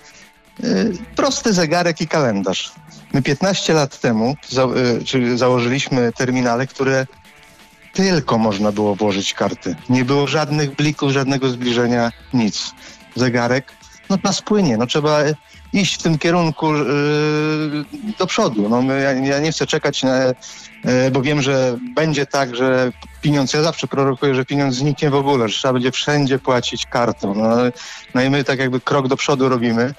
prosty zegarek i kalendarz. My piętnaście lat temu za, czyli założyliśmy terminale, które tylko można było włożyć karty. Nie było żadnych blików, żadnego zbliżenia, nic. Zegarek, no nas płynie, no trzeba iść w tym kierunku yy, do przodu. No, my, ja, ja nie chcę czekać, na, yy, bo wiem, że będzie tak, że pieniądz, ja zawsze prorokuję, że pieniądz zniknie w ogóle, że trzeba będzie wszędzie płacić kartą. No, no i my tak jakby krok do przodu robimy.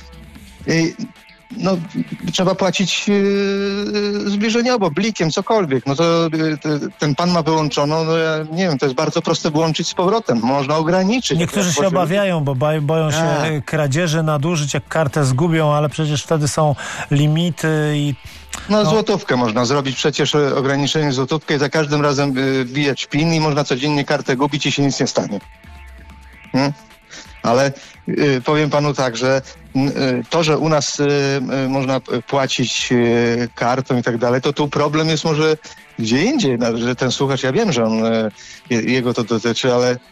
I, no, trzeba płacić yy, zbliżeniowo, blikiem, cokolwiek. No to yy, ten pan ma wyłączoną, no ja nie wiem, to jest bardzo proste włączyć z powrotem. Można ograniczyć. Niektórzy się obawiają, bo boją się A. kradzieży, nadużyć, jak kartę zgubią, ale przecież wtedy są limity i... No, no złotówkę można zrobić, przecież ograniczenie złotówkę i za każdym razem wbijać PIN i można codziennie kartę gubić i się nic nie stanie. Hmm? Ale y, powiem panu tak, że y, to, że u nas y, y, można płacić y, kartą i tak dalej, to tu problem jest może gdzie indziej, no, że ten słuchacz, ja wiem, że on, y, jego to dotyczy, ale y,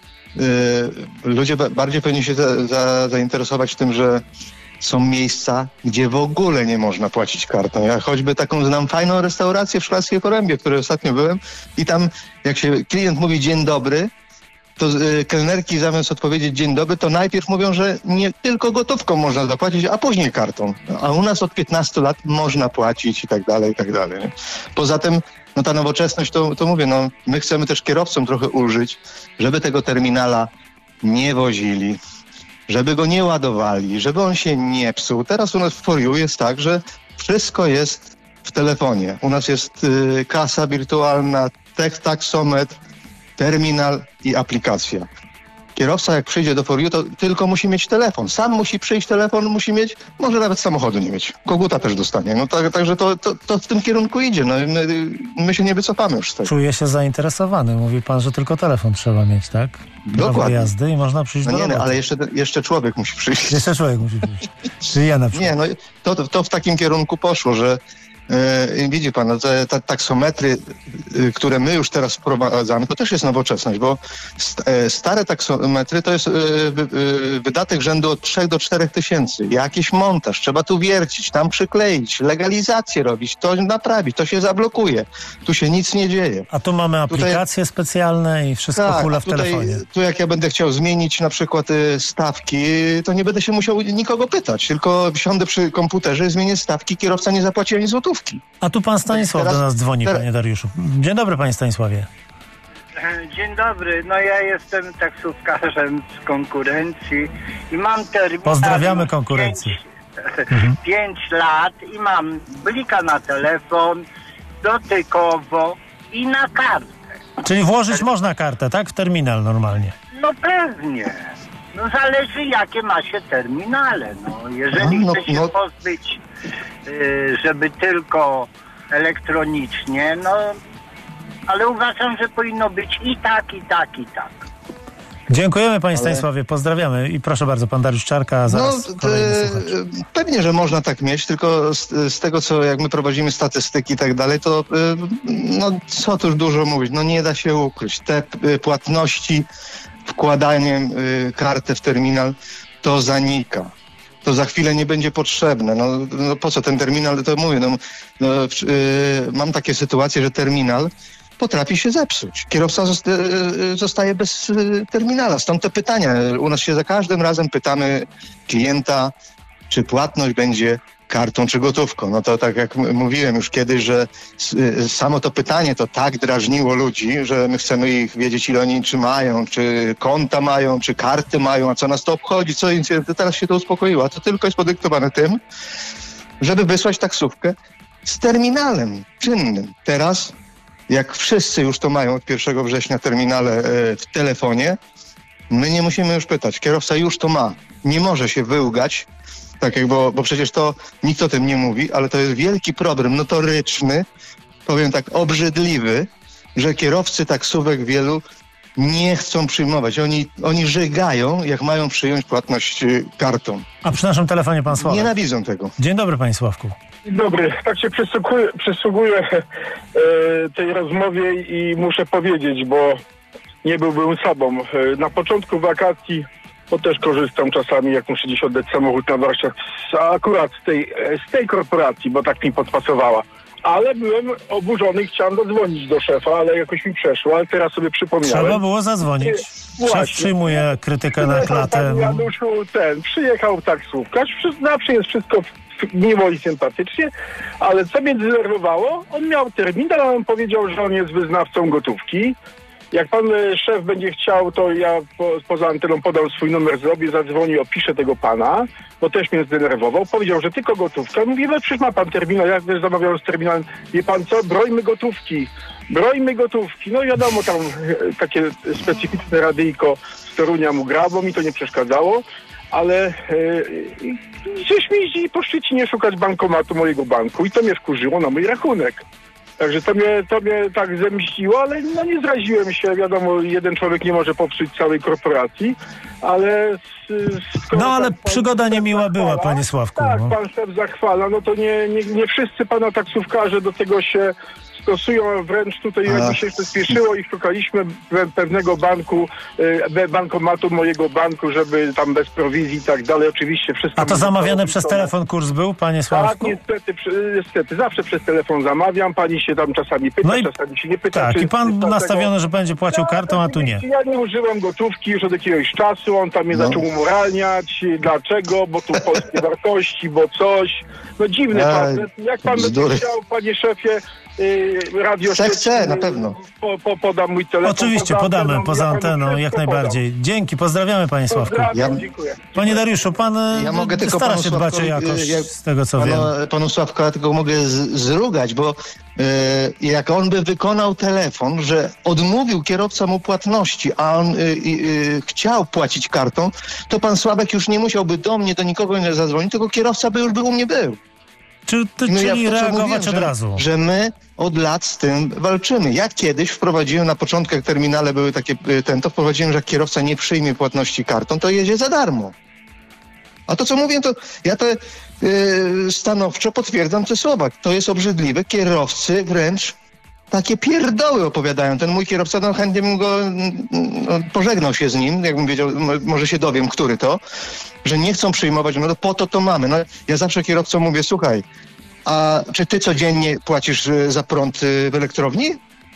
ludzie ba- bardziej powinni się za, za, zainteresować tym, że są miejsca, gdzie w ogóle nie można płacić kartą. Ja choćby taką znam fajną restaurację w Szklarskiej Porębie, w której ostatnio byłem i tam jak się klient mówi dzień dobry, to y, kelnerki zamiast odpowiedzieć dzień dobry, to najpierw mówią, że nie tylko gotówką można zapłacić, a później kartą. A u nas od piętnastu lat można płacić i tak dalej, i tak dalej. Nie? Poza tym, no ta nowoczesność, to, to mówię, no my chcemy też kierowcom trochę ulżyć, żeby tego terminala nie wozili, żeby go nie ładowali, żeby on się nie psuł. Teraz u nas w For You jest tak, że wszystko jest w telefonie. U nas jest y, kasa wirtualna, tek, taksometr, terminal i aplikacja. Kierowca jak przyjdzie do For You, to tylko musi mieć telefon. Sam musi przyjść, telefon musi mieć, może nawet samochodu nie mieć. Koguta też dostanie. No tak, także to, to, to w tym kierunku idzie. No, my, my się nie wycofamy już z tego. Czuje się zainteresowany. Mówi pan, że tylko telefon trzeba mieć, tak? Prawo Dokładnie. jazdy i można przyjść No do nie, roboty. no, ale jeszcze, jeszcze człowiek musi przyjść. Jeszcze człowiek musi przyjść. Czyli ja na przykład. Nie, no to, to, to w takim kierunku poszło, że Yy, widzi pan, no, te, te taksometry, yy, które my już teraz wprowadzamy, to też jest nowoczesność, bo st- yy, stare taksometry to jest yy, yy, wydatek rzędu od trzech do czterech tysięcy. Jakiś montaż, trzeba tu wiercić, tam przykleić, legalizację robić, to naprawić, to się zablokuje. Tu się nic nie dzieje. A tu mamy aplikacje tutaj specjalne i wszystko tak, hula w tutaj, telefonie. Tu jak ja będę chciał zmienić na przykład y, stawki, to nie będę się musiał nikogo pytać, tylko wsiądę przy komputerze, zmienię stawki, kierowca nie zapłaci ani złotówki. A tu pan Stanisław teraz, do nas dzwoni, teraz... panie Dariuszu. Dzień dobry, panie Stanisławie. Dzień dobry, no ja jestem taksówkarzem z konkurencji i mam termin. Pozdrawiamy konkurencję. Pięć, mhm. pięć lat i mam blika na telefon, dotykowo i na kartę. Czyli włożyć można kartę, tak? W terminal normalnie. No pewnie. No zależy jakie ma się terminale. No, jeżeli no, no, chce się no. pozbyć, yy, żeby tylko elektronicznie, no ale uważam, że powinno być i tak, i tak, i tak. Dziękujemy panie ale... Stanisławie, pozdrawiamy i proszę bardzo, pan Dariusz Czarka, zaraz no, kolejny słuchacz. Pewnie, że można tak mieć, tylko z, z tego, co jak my prowadzimy statystyki i tak dalej, to no co tu już dużo mówić, no nie da się ukryć. Te płatności wkładaniem y, karty w terminal to zanika. To za chwilę nie będzie potrzebne. No, no po co ten terminal, to mówię, no, no, y, mam takie sytuacje, że terminal potrafi się zepsuć. Kierowca zosta- y, zostaje bez y, terminala. Stąd te pytania. U nas się za każdym razem pytamy klienta, czy płatność będzie kartą czy gotówką. No to tak jak m- mówiłem już kiedyś, że y, samo to pytanie to tak drażniło ludzi, że my chcemy ich wiedzieć, ile oni czy mają, czy konta mają, czy karty mają, a co nas to obchodzi, co im się, teraz się to uspokoiło. A to tylko jest podyktowane tym, żeby wysłać taksówkę z terminalem czynnym. Teraz, jak wszyscy już to mają od pierwszego września terminale y, w telefonie, my nie musimy już pytać. Kierowca już to ma. Nie może się wyłgać. Tak, jak, bo, bo przecież to nikt o tym nie mówi, ale to jest wielki problem notoryczny, powiem tak, obrzydliwy, że kierowcy taksówek wielu nie chcą przyjmować. Oni, oni żygają, jak mają przyjąć płatność kartą. A przy naszym telefonie pan Sławek. Nienawidzą tego. Dzień dobry, panie Sławku. Dzień dobry. Tak się przysłuchuję, przysłuchuję e, tej rozmowie i muszę powiedzieć, bo nie byłbym sobą. E, na początku wakacji bo też korzystam czasami, jak muszę gdzieś oddać samochód na warsztat, akurat z tej, z tej korporacji, bo tak mi podpasowała. Ale byłem oburzony i chciałem zadzwonić do szefa, ale jakoś mi przeszło, ale teraz sobie przypomniałem. Trzeba było zadzwonić. Szef przyjmuje krytykę na klatę. Januszu, ten, przyjechał taksówkarz, zawsze jest wszystko miło i sympatycznie, ale co mnie denerwowało, on miał terminal, a on powiedział, że on jest wyznawcą gotówki. Jak pan szef będzie chciał, to ja po, poza anteną podam swój numer, zrobię, zadzwonię, opiszę tego pana, bo też mnie zdenerwował. Powiedział, że tylko gotówka. Mówi, no przecież ma pan terminal, ja też zamawiałem z terminalem. Wie pan co? Brońmy gotówki. Brońmy gotówki. No wiadomo, tam takie specyficzne radyjko z Torunia mu gra, bo mi to nie przeszkadzało, ale yy, żeśmy jeździli po Szczecinie szukać bankomatu mojego banku i to mnie wkurzyło na mój rachunek. Także to mnie, to mnie tak zemściło, ale no nie zraziłem się. Wiadomo, jeden człowiek nie może popsuć całej korporacji, ale... No ale tak przygoda niemiła zachwala, była, panie Sławku. Tak, no. pan szef zachwala, no to nie, nie, nie wszyscy pana taksówkarze do tego się stosują, wręcz tutaj jakby się spieszyło i szukaliśmy pewnego banku, e, bankomatu mojego banku, żeby tam bez prowizji i tak dalej, oczywiście wszystko... A to zamawiane przez telefon kurs był, panie Sławku? Tak, niestety, niestety, zawsze przez telefon zamawiam, pani się tam czasami pyta, no i, czasami się nie pyta. Tak, czy, i pan nastawiony, tego... że będzie płacił kartą, a tu nie. Ja nie użyłem gotówki już od jakiegoś czasu, on tam mnie no. zaczął umoralniać, dlaczego, bo tu polskie wartości, bo coś, no dziwny facet. Jak pan by chciał, panie szefie, yy, radio Chcę, chcę, na pewno. Po, po, podam mój telefon. Oczywiście, podamy poza anteną, jak najbardziej. Podam. Dzięki, pozdrawiamy panie Sławku. Ja, dziękuję. Panie Dariuszu, pan ja mogę tylko stara panu się dbać o Sławkowi, jakość, jak, z tego co panu, wiem. Panu Sławka tylko mogę z, zrugać, bo yy, jak on by wykonał telefon, że odmówił kierowca mu płatności, a on yy, yy, chciał płacić kartą, to pan Sławek już nie musiałby do mnie, do nikogo nie zadzwonić, tylko kierowca by już by u mnie był. Czy, ty, no czyli ja to, reagować mówiłem, od że, razu? Że my od lat z tym walczymy. Ja kiedyś wprowadziłem, na początku jak terminale były takie, ten, to wprowadziłem, że jak kierowca nie przyjmie płatności kartą, to jedzie za darmo. A to co mówię, to ja to yy, stanowczo potwierdzam te słowa. To jest obrzydliwe. Kierowcy wręcz takie pierdoły opowiadają. Ten mój kierowca, no chętnie bym go no, pożegnał się z nim, jakbym wiedział, może się dowiem, który to, że nie chcą przyjmować, no po to to mamy. No, ja zawsze kierowcom mówię, słuchaj, a czy ty codziennie płacisz za prąd w elektrowni?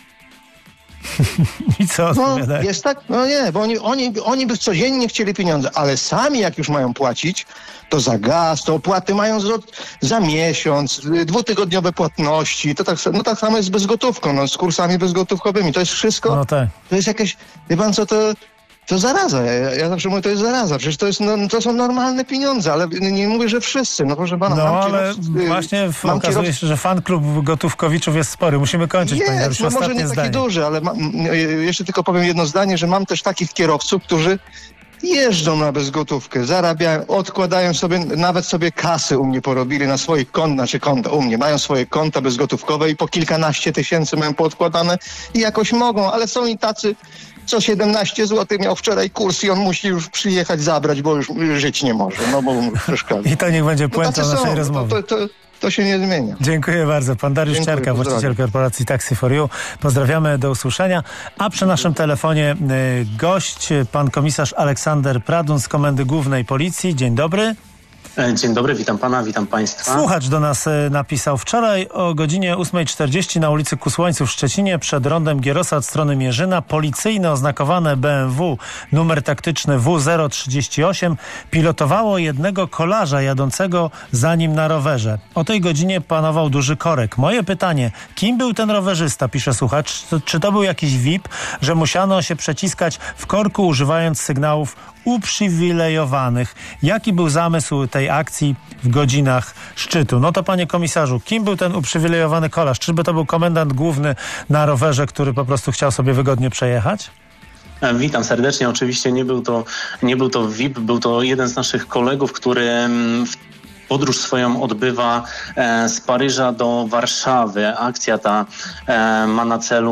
I co odpowiadać? No, jest tak? No nie, bo oni, oni, oni by codziennie chcieli pieniądze, ale sami jak już mają płacić, to za gaz, to opłaty mają za, za miesiąc, dwutygodniowe płatności, to tak, no tak samo jest z bezgotówką, no, z kursami bezgotówkowymi, to jest wszystko, no tak. To jest jakieś, wie pan co, to, to zaraza, ja, ja zawsze mówię, to jest zaraza, przecież to, jest, no, to są normalne pieniądze, ale nie mówię, że wszyscy, no proszę pana. No mam ale kierow... właśnie mam okazuje kierow... się, że fan klub gotówkowiczów jest spory, musimy kończyć, panie Jest, no może nie taki zdanie. duży, ale ma, jeszcze tylko powiem jedno zdanie, że mam też takich kierowców, którzy jeżdżą na bezgotówkę, zarabiają, odkładają sobie, nawet sobie kasy u mnie porobili na swoich kontach, znaczy konta u mnie, mają swoje konta bezgotówkowe i po kilkanaście tysięcy mają poodkładane i jakoś mogą, ale są i tacy, co siedemnaście złotych miał wczoraj kurs i on musi już przyjechać zabrać, bo już żyć nie może, no bo mu przeszkadza. I to niech będzie puentą no naszej są, rozmowy. To, to, to, to się nie zmienia. Dziękuję bardzo. Pan Dariusz Dziękuję, Cierka, pozdrawiam. właściciel korporacji Taxi for You. Pozdrawiamy, do usłyszenia. A przy naszym telefonie y, gość, pan komisarz Aleksander Pradun z Komendy Głównej Policji. Dzień dobry. Dzień dobry, witam pana, witam państwa. Słuchacz do nas y, napisał: wczoraj o godzinie ósma czterdzieści na ulicy Kusłońcu w Szczecinie przed rondem Gierosa od strony Mierzyna policyjne oznakowane B M W numer taktyczny W zero trzydzieści osiem pilotowało jednego kolarza jadącego za nim na rowerze. O tej godzinie panował duży korek. Moje pytanie, kim był ten rowerzysta, pisze słuchacz, czy to był jakiś V I P, że musiano się przeciskać w korku używając sygnałów uprzywilejowanych? Jaki był zamysł tej akcji w godzinach szczytu? No to panie komisarzu, kim był ten uprzywilejowany kolarz? Czyżby to był komendant główny na rowerze, który po prostu chciał sobie wygodnie przejechać? Witam serdecznie. Oczywiście nie był to, nie był to V I P, był to jeden z naszych kolegów, który w podróż swoją odbywa e, z Paryża do Warszawy. Akcja ta e, ma na celu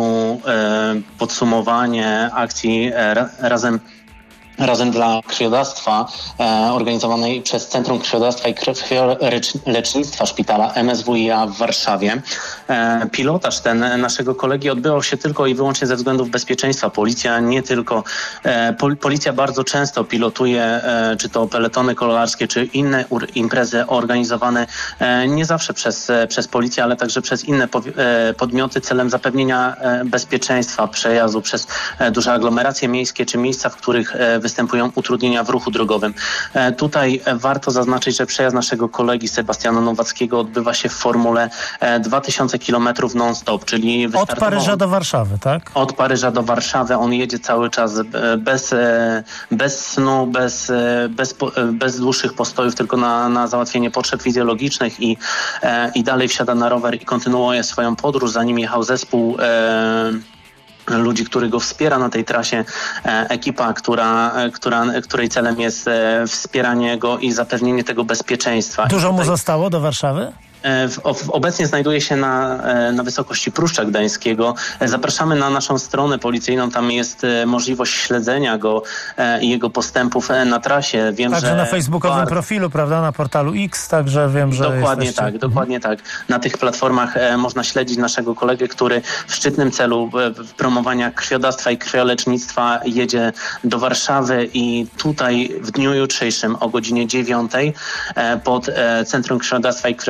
e, podsumowanie akcji e, razem Razem dla krwiodawstwa e, organizowanej przez Centrum Krwiodawstwa i Krwiolecznictwa Szpitala M S W i A w Warszawie. E, pilotaż ten naszego kolegi odbywał się tylko i wyłącznie ze względów bezpieczeństwa. Policja nie tylko, e, pol, policja bardzo często pilotuje e, czy to peletony kolarskie, czy inne ur, imprezy organizowane e, nie zawsze przez, e, przez policję, ale także przez inne powi- e, podmioty celem zapewnienia e, bezpieczeństwa przejazdu przez e, duże aglomeracje miejskie, czy miejsca, w których e, występują utrudnienia w ruchu drogowym. E, tutaj e, warto zaznaczyć, że przejazd naszego kolegi Sebastiana Nowackiego odbywa się w formule e, dwa tysiące kilometrów non-stop, czyli od Paryża do Warszawy, tak? Od Paryża do Warszawy. On jedzie cały czas e, bez, e, bez snu, bez, e, bez, po, e, bez dłuższych postojów, tylko na, na załatwienie potrzeb fizjologicznych i, e, i dalej wsiada na rower i kontynuuje swoją podróż. Za nim jechał zespół e, ludzi, który go wspiera na tej trasie, e, ekipa, która, e, która, której celem jest e, wspieranie go i zapewnienie tego bezpieczeństwa. Dużo tutaj... mu zostało do Warszawy? W, w, obecnie znajduje się na, na wysokości Pruszcza Gdańskiego. Zapraszamy na naszą stronę policyjną. Tam jest możliwość śledzenia go i jego postępów na trasie. Wiem, także że na facebookowym bardzo... profilu, prawda, na portalu X, także wiem, że Dokładnie jesteście... tak, dokładnie tak. Na tych platformach e, można śledzić naszego kolegę, który w szczytnym celu e, promowania krwiodawstwa i krwiolecznictwa jedzie do Warszawy i tutaj w dniu jutrzejszym o godzinie dziewiątej e, pod e, Centrum Krwiodawstwa i Krwiolecznictwa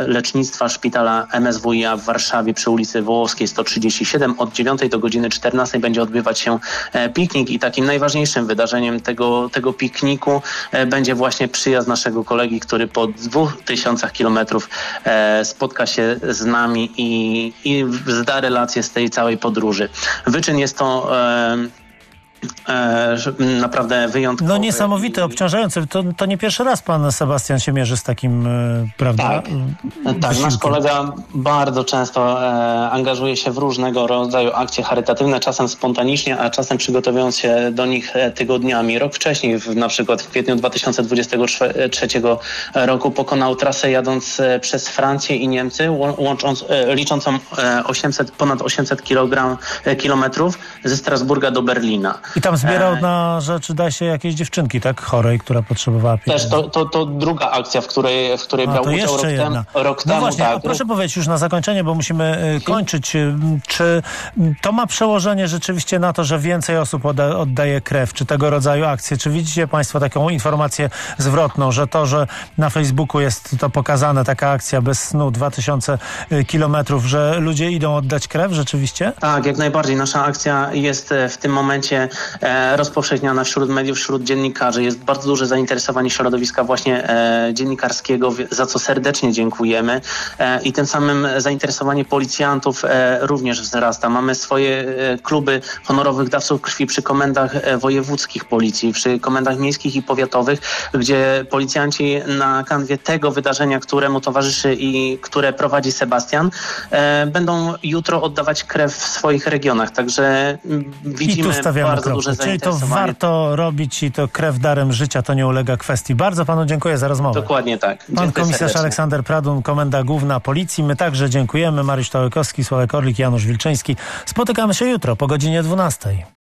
lecznictwa szpitala M S W i A w Warszawie przy ulicy Wołowskiej sto trzydzieści siedem. Od dziewiątej do godziny czternastej będzie odbywać się piknik i takim najważniejszym wydarzeniem tego, tego pikniku będzie właśnie przyjazd naszego kolegi, który po dwóch tysiącach kilometrów spotka się z nami i, i zda relację z tej całej podróży. Wyczyn jest to e, e, naprawdę wyjątkowy. No niesamowity, obciążający. To, to nie pierwszy raz pan Sebastian się mierzy z takim, e, prawda? Tak, tak. Nasz kolega bardzo często e, angażuje się w różnego rodzaju akcje charytatywne, czasem spontanicznie, a czasem przygotowując się do nich tygodniami. Rok wcześniej, w, na przykład w kwietniu dwa tysiące dwudziestego trzeciego roku pokonał trasę jadąc przez Francję i Niemcy, łącząc, e, liczącą e, osiemset, ponad osiemset kilometrów ze Strasburga do Berlina. I tam zbierał e... na rzeczy, da się, jakieś dziewczynki, tak? Chorej, która potrzebowała pieniędzy. Też to, to, to druga akcja, w której, w której a, brał udział rok, tem, rok no temu. Właśnie, tak. a proszę powiedzieć już na zakończenie, bo musimy y, kończyć. Y, czy to ma przełożenie rzeczywiście na to, że więcej osób odda, oddaje krew? Czy tego rodzaju akcje? Czy widzicie państwo taką informację zwrotną, że to, że na Facebooku jest to pokazane, taka akcja bez snu, dwa tysiące kilometrów, że ludzie idą oddać krew rzeczywiście? Tak, jak najbardziej. Nasza akcja jest w tym momencie e, rozpowszechniana wśród mediów, wśród dziennikarzy. Jest bardzo duże zainteresowanie środowiska właśnie e, dziennikarskiego, za co serdecznie dziękujemy. E, I tym samym zainteresowanie policjantów e, również wzrasta. Mamy swoje e, kluby honorowych dawców krwi przy komendach e, wojewódzkich policji, przy komendach miejskich i powiatowych, gdzie policjanci na kanwie tego wydarzenia, któremu towarzyszy i które prowadzi Sebastian, e, będą jutro oddawać krew w swoich regionach. Także widzimy bardzo duże Czyli to warto robić i to krew darem życia, to nie ulega kwestii. Bardzo panu dziękuję za rozmowę. Dokładnie tak. Pan Dziękuję komisarz serdecznie. Aleksander Pradun, Komenda Główna Policji. My także dziękujemy. Mariusz Tałekowski, Sławek Orlik, Janusz Wilczyński. Spotykamy się jutro po godzinie dwunastej.